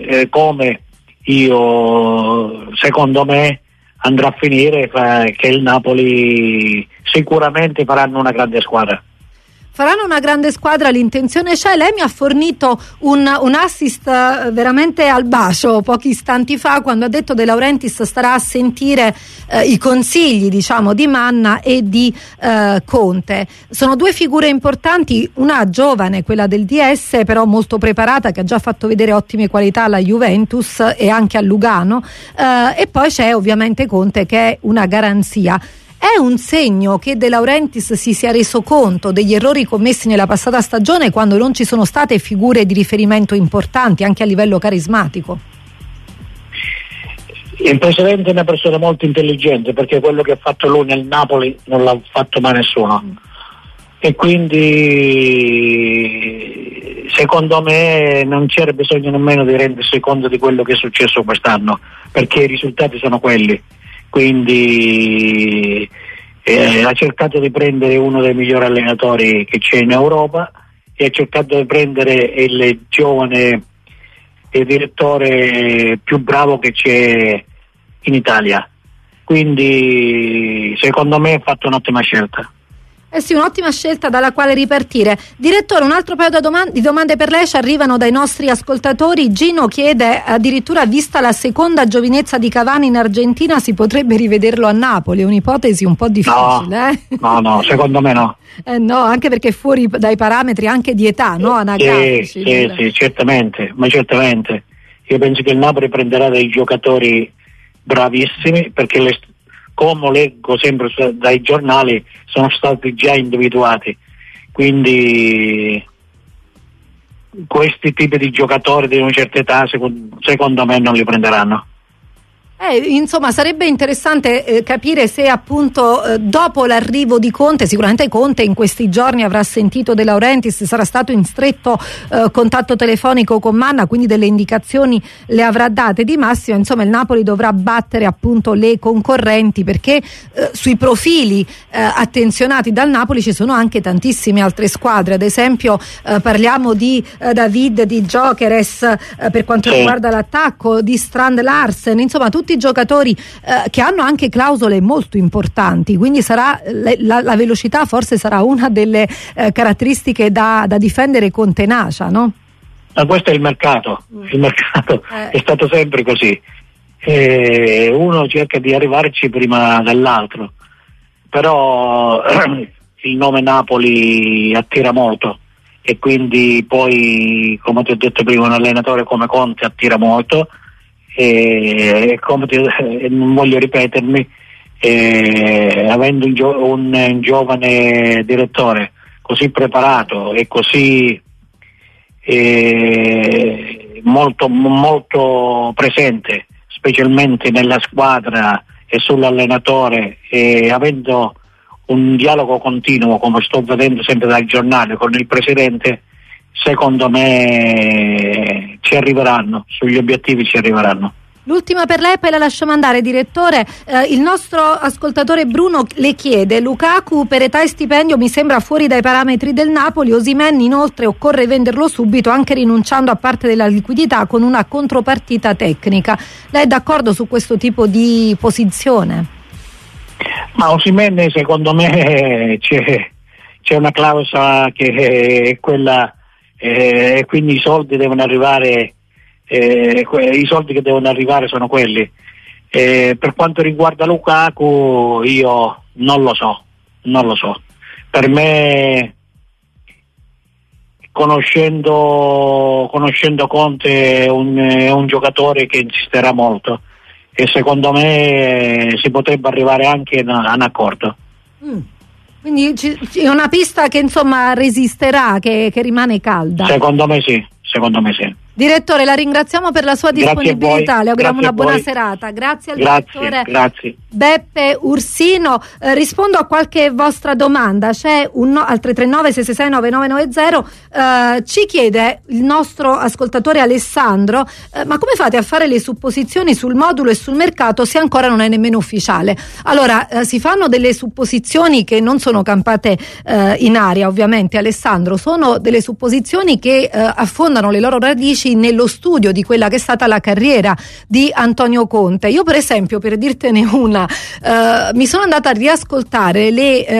io, secondo me, andrà a finire che il Napoli sicuramente faranno una grande squadra. Faranno una grande squadra, l'intenzione c'è. Lei mi ha fornito un assist veramente al bacio pochi istanti fa, quando ha detto De Laurentiis starà a sentire i consigli, diciamo, di Manna e di Conte. Sono due figure importanti, una giovane, quella del DS, però molto preparata, che ha già fatto vedere ottime qualità alla Juventus e anche a Lugano, e poi c'è ovviamente Conte, che è una garanzia. È un segno che De Laurentiis si sia reso conto degli errori commessi nella passata stagione, quando non ci sono state figure di riferimento importanti anche a livello carismatico? Il presidente è una persona molto intelligente, perché quello che ha fatto lui nel Napoli non l'ha fatto mai nessuno. E quindi secondo me non c'era bisogno nemmeno di rendersi conto di quello che è successo quest'anno, perché i risultati sono quelli. Quindi ha cercato di prendere uno dei migliori allenatori che c'è in Europa e ha cercato di prendere il giovane direttore più bravo che c'è in Italia. Quindi secondo me ha fatto un'ottima scelta. Sì, un'ottima scelta dalla quale ripartire. Direttore, un altro paio di domande per lei ci arrivano dai nostri ascoltatori. Gino chiede, addirittura vista la seconda giovinezza di Cavani in Argentina, si potrebbe rivederlo a Napoli? È un'ipotesi un po' difficile. No, secondo me no. No, anche perché è fuori dai parametri anche di età, no? Anagrafici. Sì, certamente. Io penso che il Napoli prenderà dei giocatori bravissimi, perché come leggo sempre dai giornali, sono stati già individuati, quindi questi tipi di giocatori di una certa età secondo me non li prenderanno. Insomma, sarebbe interessante capire se appunto dopo l'arrivo di Conte, sicuramente Conte in questi giorni avrà sentito De Laurentiis, sarà stato in stretto contatto telefonico con Manna, quindi delle indicazioni le avrà date di massima. Insomma, il Napoli dovrà battere appunto le concorrenti, perché sui profili attenzionati dal Napoli ci sono anche tantissime altre squadre. Ad esempio parliamo di David, di Gyökeres per quanto riguarda l'attacco, di Strand Larsen, insomma tutti giocatori che hanno anche clausole molto importanti, quindi sarà la velocità forse sarà una delle caratteristiche da difendere con tenacia, no? Ma questo è il mercato è stato sempre così, uno cerca di arrivarci prima dell'altro, però il nome Napoli attira molto e quindi poi, come ti ho detto prima, un allenatore come Conte attira molto. Non voglio ripetermi, avendo un giovane direttore così preparato e così molto, molto presente, specialmente nella squadra e sull'allenatore, e avendo un dialogo continuo, come sto vedendo sempre dal giornale, con il presidente, secondo me ci arriveranno, sugli obiettivi ci arriveranno. L'ultima per lei, poi la lasciamo andare, direttore. Il nostro ascoltatore Bruno le chiede: Lukaku per età e stipendio mi sembra fuori dai parametri del Napoli, Osimhen inoltre occorre venderlo subito, anche rinunciando a parte della liquidità con una contropartita tecnica. Lei è d'accordo su questo tipo di posizione? Ma Osimhen, secondo me c'è una clausola che è quella, quindi i soldi devono arrivare, i soldi che devono arrivare sono quelli. Per quanto riguarda Lukaku io non lo so. Per me, conoscendo Conte, è un giocatore che insisterà molto e secondo me si potrebbe arrivare anche a un accordo. Quindi è una pista che insomma resisterà, che rimane calda. Secondo me sì. Direttore, la ringraziamo per la sua disponibilità, le auguriamo una buona serata. Grazie al direttore Beppe Ursino. Rispondo a qualche vostra domanda. C'è al 339 666 9990, ci chiede il nostro ascoltatore Alessandro: ma come fate a fare le supposizioni sul modulo e sul mercato se ancora non è nemmeno ufficiale? Allora, si fanno delle supposizioni che non sono campate in aria, ovviamente, Alessandro, sono delle supposizioni che affondano le loro radici nello studio di quella che è stata la carriera di Antonio Conte. Io, per esempio, per dirtene una, mi sono andata a riascoltare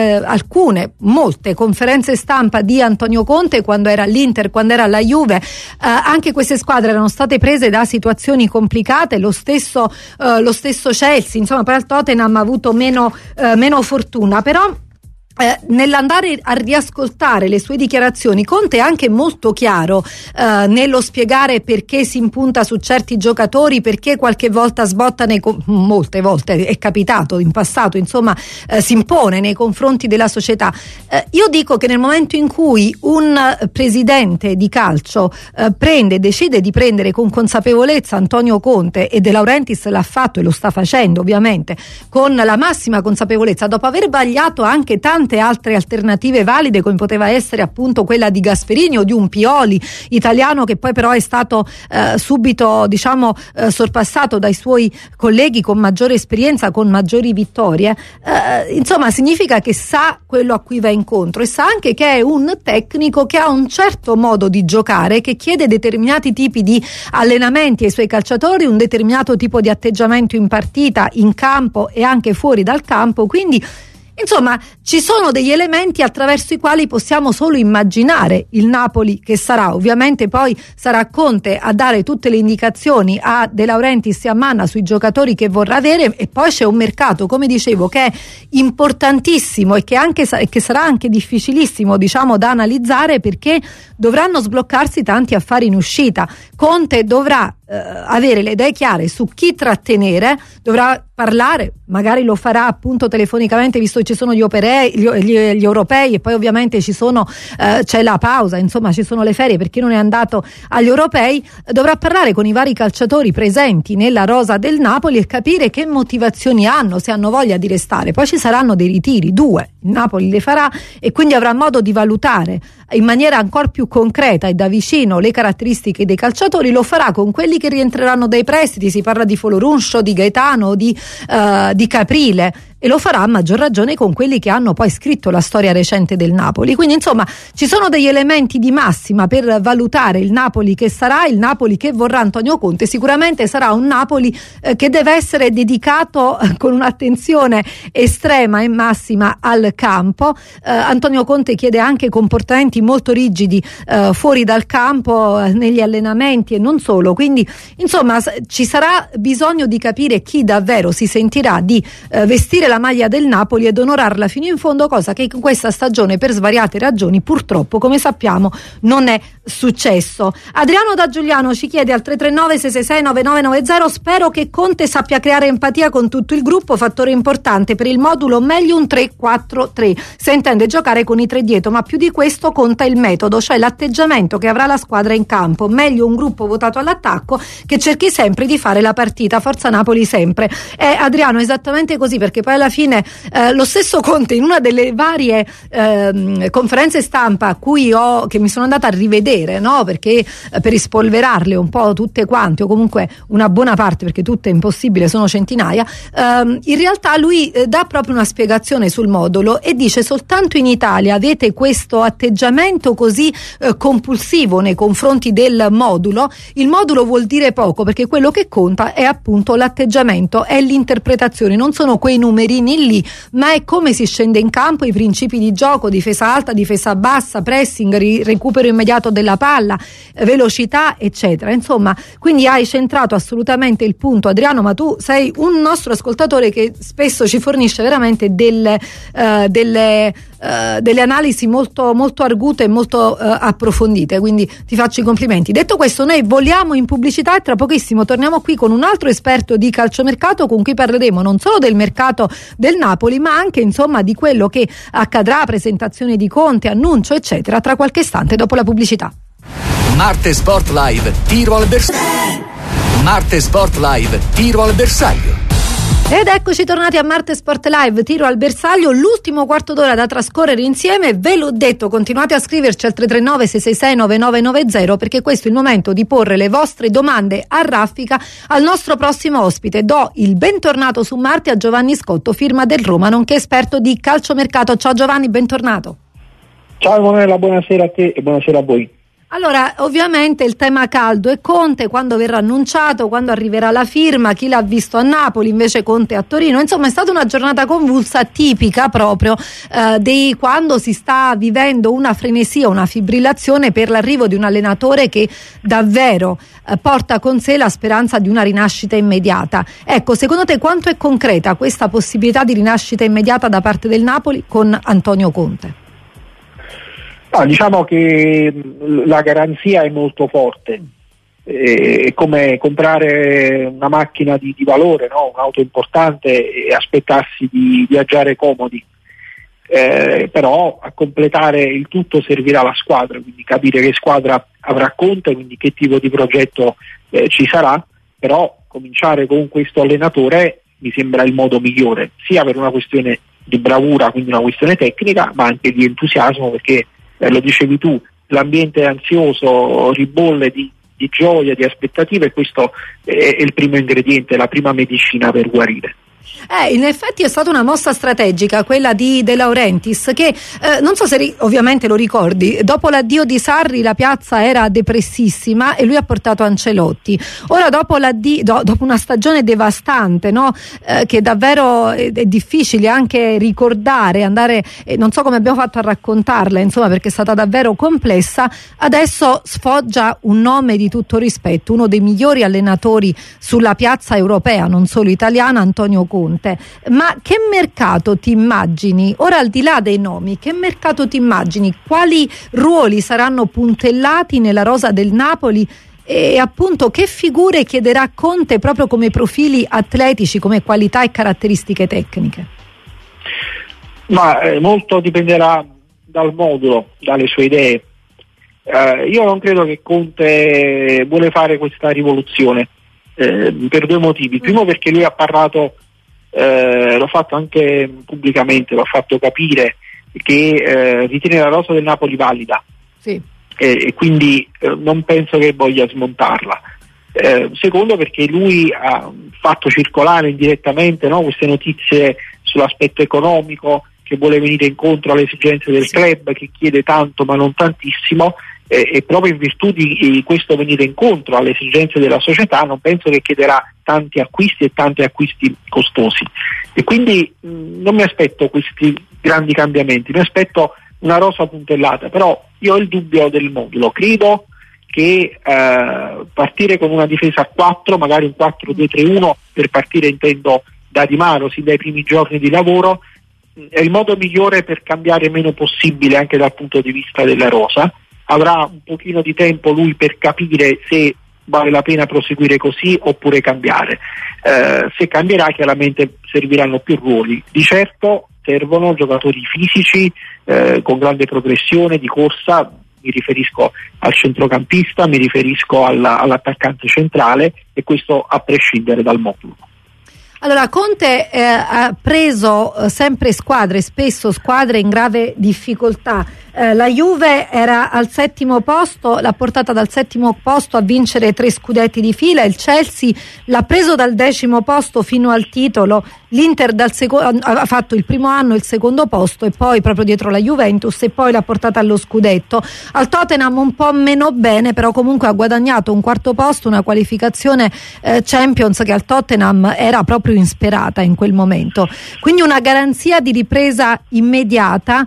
molte conferenze stampa di Antonio Conte quando era all'Inter, quando era alla Juve. Anche queste squadre erano state prese da situazioni complicate, lo stesso Chelsea, insomma, poi al Tottenham ha avuto meno fortuna, però nell'andare a riascoltare le sue dichiarazioni, Conte è anche molto chiaro nello spiegare perché si impunta su certi giocatori, perché qualche volta sbotta molte volte è capitato in passato, insomma, si impone nei confronti della società. Io dico che nel momento in cui un presidente di calcio decide di prendere con consapevolezza Antonio Conte, e De Laurentiis l'ha fatto e lo sta facendo ovviamente con la massima consapevolezza, dopo aver vagliato anche tante altre alternative valide, come poteva essere appunto quella di Gasperini o di un Pioli italiano, che poi però è stato subito sorpassato dai suoi colleghi con maggiore esperienza, con maggiori vittorie. Insomma, significa che sa quello a cui va incontro e sa anche che è un tecnico che ha un certo modo di giocare, che chiede determinati tipi di allenamenti ai suoi calciatori, un determinato tipo di atteggiamento in partita, in campo e anche fuori dal campo. Quindi insomma, ci sono degli elementi attraverso i quali possiamo solo immaginare il Napoli che sarà. Ovviamente poi sarà Conte a dare tutte le indicazioni a De Laurentiis e a Manna sui giocatori che vorrà avere, e poi c'è un mercato, come dicevo, che è importantissimo e che sarà anche difficilissimo, da analizzare, perché dovranno sbloccarsi tanti affari in uscita. Conte dovrà avere le idee chiare su chi trattenere, dovrà parlare, magari lo farà appunto telefonicamente, visto che ci sono gli europei, e poi ovviamente c'è la pausa, insomma ci sono le ferie per chi non è andato agli europei. Dovrà parlare con i vari calciatori presenti nella rosa del Napoli e capire che motivazioni hanno, se hanno voglia di restare. Poi ci saranno dei ritiri, 2, il Napoli le farà, e quindi avrà modo di valutare in maniera ancora più concreta e da vicino le caratteristiche dei calciatori. Lo farà con quelli che rientreranno dai prestiti, si parla di Folorunsho, di Gaetano, di Caprile, e lo farà a maggior ragione con quelli che hanno poi scritto la storia recente del Napoli. Quindi insomma ci sono degli elementi di massima per valutare il Napoli che sarà, il Napoli che vorrà Antonio Conte. Sicuramente sarà un Napoli che deve essere dedicato con un'attenzione estrema e massima al campo. Antonio Conte chiede anche comportamenti molto rigidi fuori dal campo, negli allenamenti e non solo. Quindi insomma ci sarà bisogno di capire chi davvero si sentirà di vestire la maglia del Napoli ed onorarla fino in fondo, cosa che in questa stagione per svariate ragioni purtroppo, come sappiamo, non è successo. Adriano da Giuliano ci chiede al 339 666 9990: spero che Conte sappia creare empatia con tutto il gruppo, fattore importante per il modulo meglio un 3-4-3, se intende giocare con i 3 dietro, ma più di questo conta il metodo, cioè l'atteggiamento che avrà la squadra in campo. Meglio un gruppo votato all'attacco che cerchi sempre di fare la partita, forza Napoli sempre. Adriano, esattamente così, perché poi alla fine lo stesso Conte in una delle varie conferenze stampa che mi sono andata a rivedere, no? Perché per rispolverarle un po' tutte quante, o comunque una buona parte, perché tutte è impossibile, sono centinaia, in realtà lui dà proprio una spiegazione sul modulo e dice: soltanto in Italia avete questo atteggiamento così compulsivo nei confronti del modulo. Il modulo vuol dire poco, perché quello che conta è appunto l'atteggiamento, è l'interpretazione, non sono quei numerini lì, ma è come si scende in campo, i principi di gioco, difesa alta, difesa bassa, pressing, recupero immediato della palla, velocità, eccetera. Insomma, quindi hai centrato assolutamente il punto, Adriano, ma tu sei un nostro ascoltatore che spesso ci fornisce veramente delle analisi molto, molto argute e molto approfondite, quindi ti faccio i complimenti. Detto questo, noi voliamo in pubblicità e tra pochissimo torniamo qui con un altro esperto di calciomercato con cui parleremo non solo del mercato del Napoli, ma anche insomma di quello che accadrà, presentazione di Conte, annuncio eccetera, tra qualche istante dopo la pubblicità. Marte Sport Live, tiro al bersaglio. Marte Sport Live, tiro al bersaglio. Ed eccoci tornati a Marte Sport Live, tiro al bersaglio, l'ultimo quarto d'ora da trascorrere insieme. Ve l'ho detto, continuate a scriverci al 339 666 9990, perché questo è il momento di porre le vostre domande a raffica al nostro prossimo ospite. Do il bentornato su Marte a Giovanni Scotto, firma del Roma, nonché esperto di calciomercato. Ciao Giovanni, bentornato. Ciao Emanuela, buonasera a te e buonasera a voi. Allora, ovviamente il tema caldo è Conte, quando verrà annunciato, quando arriverà la firma, chi l'ha visto a Napoli, invece Conte a Torino. Insomma, è stata una giornata convulsa, tipica proprio di quando si sta vivendo una frenesia, una fibrillazione per l'arrivo di un allenatore che davvero porta con sé la speranza di una rinascita immediata. Ecco, secondo te quanto è concreta questa possibilità di rinascita immediata da parte del Napoli con Antonio Conte? No, diciamo che la garanzia è molto forte, è come comprare una macchina di valore, no? Un'auto importante, e aspettarsi di viaggiare comodi, però a completare il tutto servirà la squadra, quindi capire che squadra avrà Conte, quindi che tipo di progetto ci sarà, però cominciare con questo allenatore mi sembra il modo migliore, sia per una questione di bravura, quindi una questione tecnica, ma anche di entusiasmo, perché lo dicevi tu, l'ambiente è ansioso, ribolle di gioia, di aspettative, e questo è il primo ingrediente, la prima medicina per guarire. In effetti è stata una mossa strategica quella di De Laurentiis, che non so se ovviamente lo ricordi, dopo l'addio di Sarri la piazza era depressissima e lui ha portato Ancelotti. Ora dopo una stagione devastante, no? Che davvero è difficile anche ricordare, non so come abbiamo fatto a raccontarla, insomma, perché è stata davvero complessa. Adesso sfoggia un nome di tutto rispetto, uno dei migliori allenatori sulla piazza europea, non solo italiana, Antonio Conte. Ma che mercato ti immagini? Ora, al di là dei nomi, che mercato ti immagini? Quali ruoli saranno puntellati nella rosa del Napoli e appunto che figure chiederà Conte proprio come profili atletici, come qualità e caratteristiche tecniche? Ma molto dipenderà dal modulo, dalle sue idee. Io non credo che Conte vuole fare questa rivoluzione per due motivi. Primo, perché lui ha parlato, l'ha fatto anche pubblicamente, l'ha fatto capire che ritiene la rosa del Napoli valida, sì. E quindi non penso che voglia smontarla. Secondo, perché lui ha fatto circolare indirettamente, no, queste notizie sull'aspetto economico, che vuole venire incontro alle esigenze del club, che chiede tanto ma non tantissimo, e proprio in virtù di questo venire incontro alle esigenze della società non penso che chiederà tanti acquisti e tanti acquisti costosi, e quindi non mi aspetto questi grandi cambiamenti, mi aspetto una rosa puntellata. Però io ho il dubbio del modulo, credo che partire con una difesa a 4, magari un 4-2-3-1, per partire intendo da Di Maro sin dai primi giorni di lavoro, è il modo migliore per cambiare meno possibile anche dal punto di vista della rosa. Avrà un pochino di tempo lui per capire se vale la pena proseguire così oppure cambiare. Se cambierà, chiaramente serviranno più ruoli. Di certo servono giocatori fisici con grande progressione di corsa, mi riferisco al centrocampista, mi riferisco all'attaccante centrale, e questo a prescindere dal modulo. Allora, Conte ha preso sempre spesso squadre in grave difficoltà. La Juve era al 7° posto, l'ha portata dal 7° posto a vincere 3 scudetti di fila, il Chelsea l'ha preso dal 10° posto fino al titolo, l'Inter ha fatto il primo anno il 2° posto e poi proprio dietro la Juventus, e poi l'ha portata allo scudetto. Al Tottenham un po' meno bene, però comunque ha guadagnato un 4° posto, una qualificazione Champions che al Tottenham era proprio insperata in quel momento, quindi una garanzia di ripresa immediata.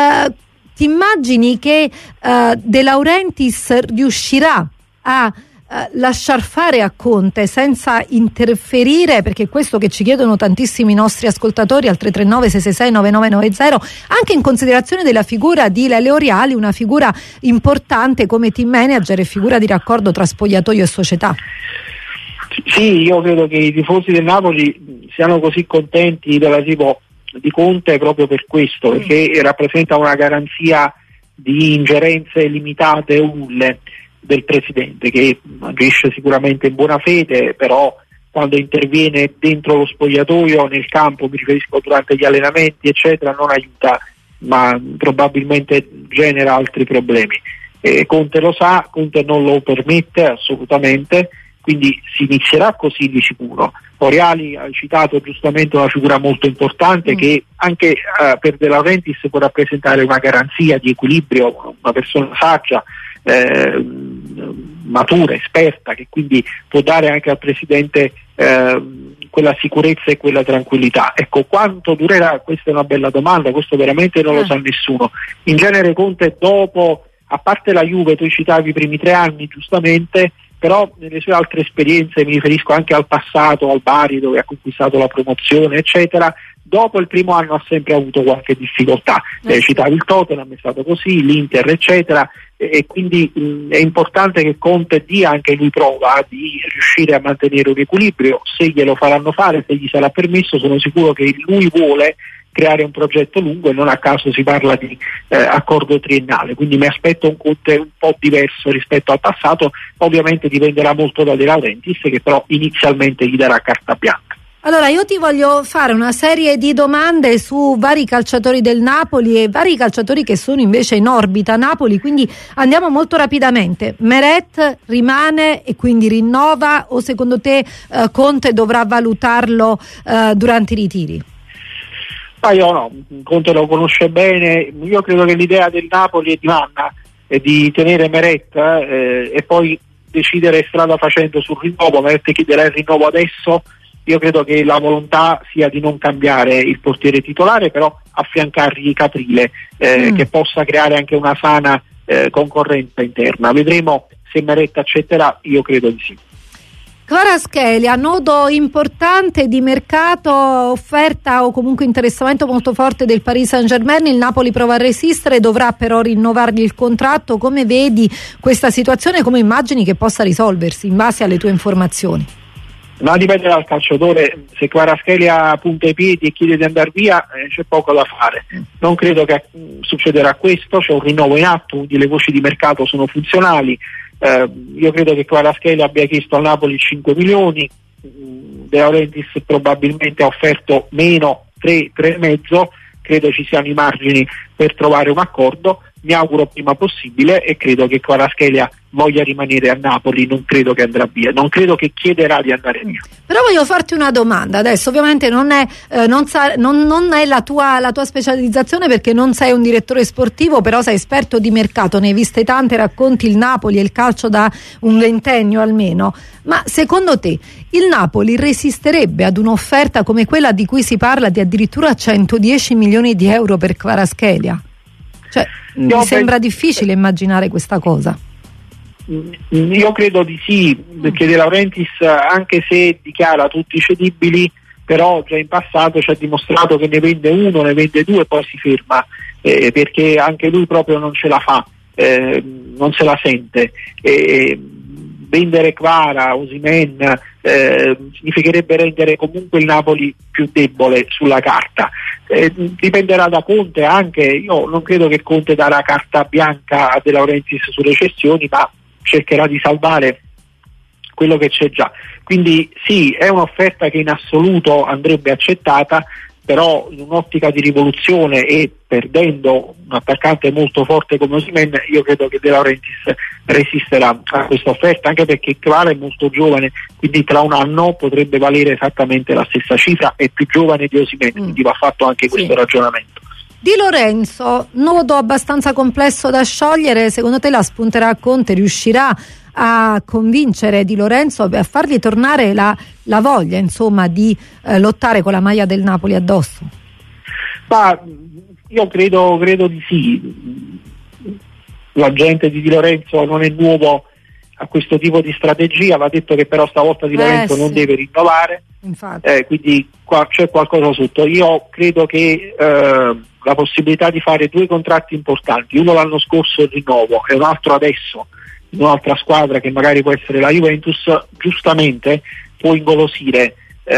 Ti immagini che De Laurentiis riuscirà a lasciar fare a Conte senza interferire, perché è questo che ci chiedono tantissimi nostri ascoltatori al 339 666 9990, anche in considerazione della figura di Lelio Reali, una figura importante come team manager e figura di raccordo tra spogliatoio e società? Sì, io credo che i tifosi del Napoli siano così contenti dell'arrivo di Conte proprio per questo, perché rappresenta una garanzia di ingerenze limitate o nulle del presidente, che agisce sicuramente in buona fede, però quando interviene dentro lo spogliatoio, nel campo, mi riferisco durante gli allenamenti eccetera, non aiuta, ma probabilmente genera altri problemi. Conte lo sa, Conte non lo permette assolutamente, quindi si inizierà così di sicuro. Reali ha citato giustamente una figura molto importante che anche per De Laurentiis può rappresentare una garanzia di equilibrio, una persona saggia, matura, esperta, che quindi può dare anche al presidente quella sicurezza e quella tranquillità. Ecco, quanto durerà? Questa è una bella domanda, questo veramente non lo sa nessuno. In genere Conte, dopo, a parte la Juve, tu citavi i primi 3 anni giustamente, però nelle sue altre esperienze, mi riferisco anche al passato, al Bari dove ha conquistato la promozione eccetera, dopo il primo anno ha sempre avuto qualche difficoltà. Citavi il Tottenham, è stato così, l'Inter eccetera, e quindi è importante che Conte dia anche lui prova di riuscire a mantenere un equilibrio. Se glielo faranno fare, se gli sarà permesso, sono sicuro che lui vuole creare un progetto lungo, e non a caso si parla di accordo triennale, quindi mi aspetto un Conte un po' diverso rispetto al passato. Ovviamente dipenderà molto da De Laurentiis, che però inizialmente gli darà carta bianca. Allora, io ti voglio fare una serie di domande su vari calciatori del Napoli e vari calciatori che sono invece in orbita Napoli, quindi andiamo molto rapidamente. Meret rimane e quindi rinnova, o secondo te Conte dovrà valutarlo durante i ritiri? Io no, Conte lo conosce bene. Io credo che l'idea del Napoli e di Manna è di tenere Meret e poi decidere strada facendo sul rinnovo. Meret chiederà il rinnovo adesso. Io credo che la volontà sia di non cambiare il portiere titolare, però affiancargli Caprile, che possa creare anche una sana concorrenza interna. Vedremo se Meret accetterà, io credo di sì. Kvaratskhelia, nodo importante di mercato, offerta o comunque interessamento molto forte del Paris Saint-Germain. Il Napoli prova a resistere, dovrà però rinnovargli il contratto. Come vedi questa situazione, come immagini che possa risolversi in base alle tue informazioni? Ma dipende dal calciatore. Se Kvaratskhelia punta i piedi e chiede di andare via, c'è poco da fare. Non credo che succederà questo, c'è un rinnovo in atto, quindi le voci di mercato sono funzionali. Io credo che Kvaratskhelia abbia chiesto al Napoli 5 milioni, De Laurentiis probabilmente ha offerto meno, 3,5, credo ci siano i margini per trovare un accordo, mi auguro prima possibile e credo che Kvaratskhelia voglia rimanere a Napoli, non credo che andrà via, non credo che chiederà di andare via. Però voglio farti una domanda adesso, ovviamente non è la tua specializzazione perché non sei un direttore sportivo, però sei esperto di mercato, ne hai viste tante, racconti il Napoli e il calcio da un ventennio almeno, ma secondo te il Napoli resisterebbe ad un'offerta come quella di cui si parla di addirittura 110 milioni di euro per Kvaratskhelia? Cioè, mi sembra difficile immaginare questa cosa. Io credo di sì, perché De Laurentiis, anche se dichiara tutti cedibili, però già in passato ci ha dimostrato che ne vende uno, ne vende due e poi si ferma, perché anche lui proprio non ce la fa, non se la sente. Vendere Kvara, Osimhen significherebbe rendere comunque il Napoli più debole sulla carta. Dipenderà da Conte anche. Io non credo che Conte darà carta bianca a De Laurentiis sulle cessioni, ma cercherà di salvare quello che c'è già. Quindi sì, è un'offerta che in assoluto andrebbe accettata, però in un'ottica di rivoluzione e perdendo un attaccante molto forte come Osimhen, io credo che De Laurentiis resisterà a questa offerta, anche perché Kvara è molto giovane, quindi tra un anno potrebbe valere esattamente la stessa cifra, è più giovane di Osimhen, quindi va fatto anche questo ragionamento. Di Lorenzo, nodo abbastanza complesso da sciogliere, secondo te la spunterà Conte, riuscirà a convincere Di Lorenzo a fargli tornare la voglia, insomma, di lottare con la maglia del Napoli addosso? Ma io credo di sì. L'agente di Lorenzo non è nuovo a questo tipo di strategia, va detto che però stavolta Di Lorenzo non deve rinnovare, quindi qua c'è qualcosa sotto. Io credo che la possibilità di fare due contratti importanti, uno l'anno scorso il rinnovo e un altro adesso in un'altra squadra che magari può essere la Juventus, giustamente può ingolosire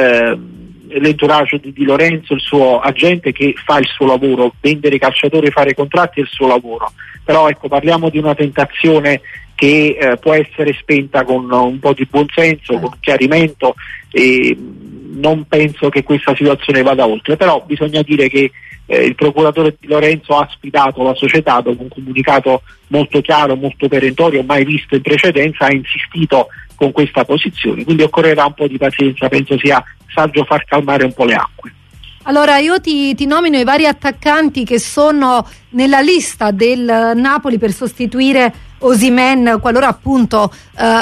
l'entourage di Lorenzo, il suo agente che fa il suo lavoro, vendere calciatori, fare contratti è il suo lavoro, però ecco, parliamo di una tentazione che può essere spenta con un po' di buonsenso, con chiarimento, e non penso che questa situazione vada oltre, però bisogna dire che il procuratore Di Lorenzo ha sfidato la società dopo un comunicato molto chiaro, molto perentorio, mai visto in precedenza, ha insistito con questa posizione, quindi occorrerà un po' di pazienza, penso sia saggio far calmare un po' le acque. Allora io ti nomino i vari attaccanti che sono nella lista del Napoli per sostituire Osimhen qualora appunto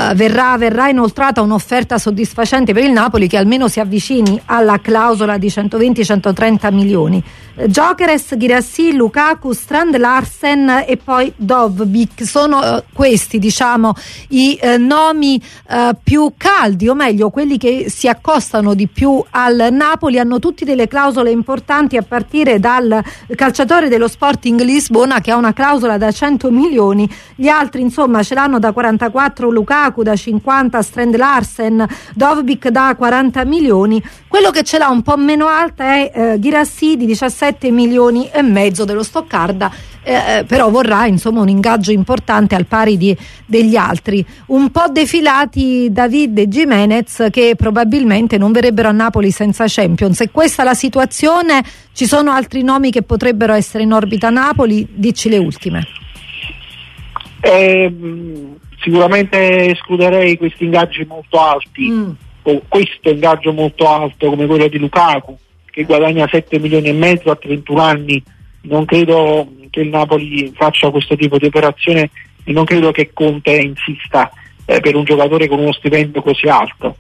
verrà inoltrata un'offerta soddisfacente per il Napoli che almeno si avvicini alla clausola di 120-130 milioni. Gyökeres, Guirassy, Lukaku, Strand Larsen e poi Dovbyk sono questi, diciamo, i nomi più caldi, o meglio quelli che si accostano di più al Napoli. Hanno tutti delle clausole importanti, a partire dal calciatore dello Sporting Lisbona che ha una clausola da 100 milioni, gli altri insomma ce l'hanno da 44, Lukaku da 50, Strand Larsen, Dovbyk da 40 milioni. Quello che ce l'ha un po' meno alta è Guirassy di 17 milioni e mezzo dello Stoccarda, però vorrà insomma un ingaggio importante al pari degli altri. Un po' defilati David e Gimenez che probabilmente non verrebbero a Napoli senza Champions. È questa la situazione? Ci sono altri nomi che potrebbero essere in orbita Napoli? Dici le ultime. Sicuramente escluderei questi ingaggi molto alti, o questo ingaggio molto alto come quello di Lukaku che guadagna 7 milioni e mezzo a 31 anni. Non credo che il Napoli faccia questo tipo di operazione e non credo che Conte insista per un giocatore con uno stipendio così alto.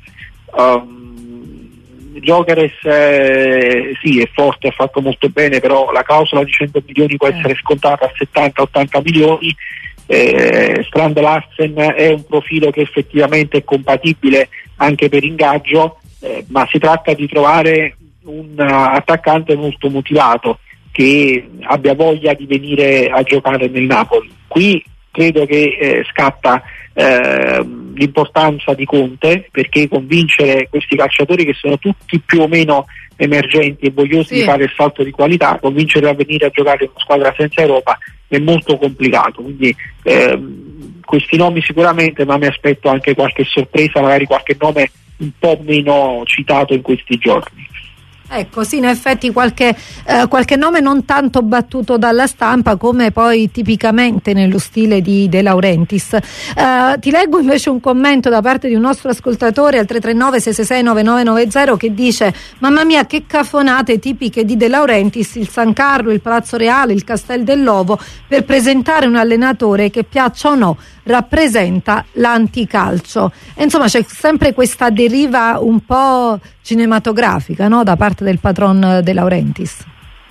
Gyökeres sì, è forte, ha fatto molto bene, però la clausola di 100 milioni può essere scontata a 70-80 milioni. Strand Larsen è un profilo che effettivamente è compatibile anche per ingaggio, ma si tratta di trovare un attaccante molto motivato che abbia voglia di venire a giocare nel Napoli. Qui credo che scatta l'importanza di Conte, perché convincere questi calciatori che sono tutti più o meno emergenti e vogliosi di fare il salto di qualità, convincerli a venire a giocare in una squadra senza Europa è molto complicato, quindi questi nomi sicuramente, ma mi aspetto anche qualche sorpresa, magari qualche nome un po' meno citato in questi giorni. Ecco, sì, in effetti qualche nome non tanto battuto dalla stampa, come poi tipicamente nello stile di De Laurentiis. Ti leggo invece un commento da parte di un nostro ascoltatore al 339-666-9990 che dice: mamma mia, che cafonate tipiche di De Laurentiis, il San Carlo, il Palazzo Reale, il Castel dell'Ovo, per presentare un allenatore che, piaccia o no, rappresenta l'anticalcio. E insomma c'è sempre questa deriva un po' cinematografica, no? Da parte del patron De Laurentiis.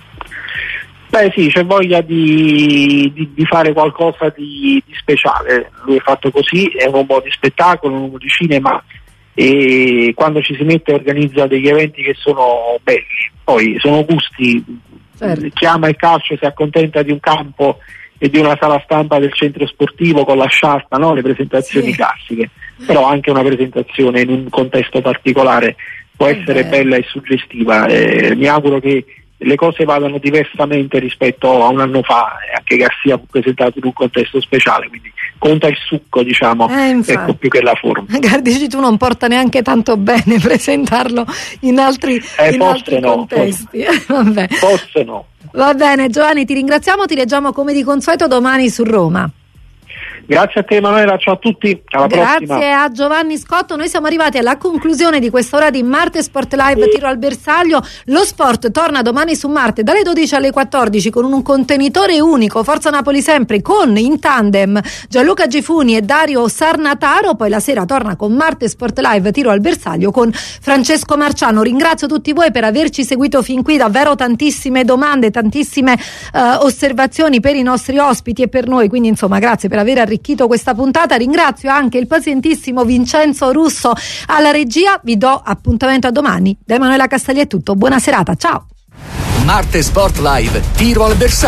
Beh sì, c'è voglia di fare qualcosa di speciale. Lui è fatto così, è un uomo di spettacolo, un uomo di cinema, e quando ci si mette organizza degli eventi che sono belli. Poi sono gusti, certo. Chi ama il calcio si accontenta di un campo e di una sala stampa del centro sportivo con la sciarpa, no? Le presentazioni classiche, però anche una presentazione in un contesto particolare può essere bella e suggestiva. Mi auguro che le cose vadano diversamente rispetto a un anno fa, anche Garcia fu presentato in un contesto speciale, quindi conta il succo, diciamo, ecco, più che la forma. Dici tu, non porta neanche tanto bene presentarlo in altri contesti. Vabbè. Forse no. Va bene Giovanni, ti ringraziamo, ti leggiamo come di consueto domani su Roma. Grazie a te Emanuela, ciao a tutti, alla prossima. Grazie a Giovanni Scotto. Noi siamo arrivati alla conclusione di quest'ora di Marte Sport Live Tiro al Bersaglio. Lo sport torna domani su Marte dalle 12 alle 14 con un contenitore unico, Forza Napoli sempre, con in tandem Gianluca Gifuni e Dario Sarnataro. Poi la sera torna con Marte Sport Live Tiro al Bersaglio con Francesco Marciano. Ringrazio tutti voi per averci seguito fin qui, davvero tantissime domande, tantissime osservazioni per i nostri ospiti e per noi, quindi insomma grazie per aver arricchito questa puntata. Ringrazio anche il pazientissimo Vincenzo Russo alla regia. Vi do appuntamento a domani. Da Emanuela Castelli è tutto, buona serata, ciao. Marte Sport Live Tiro al Bersaglio.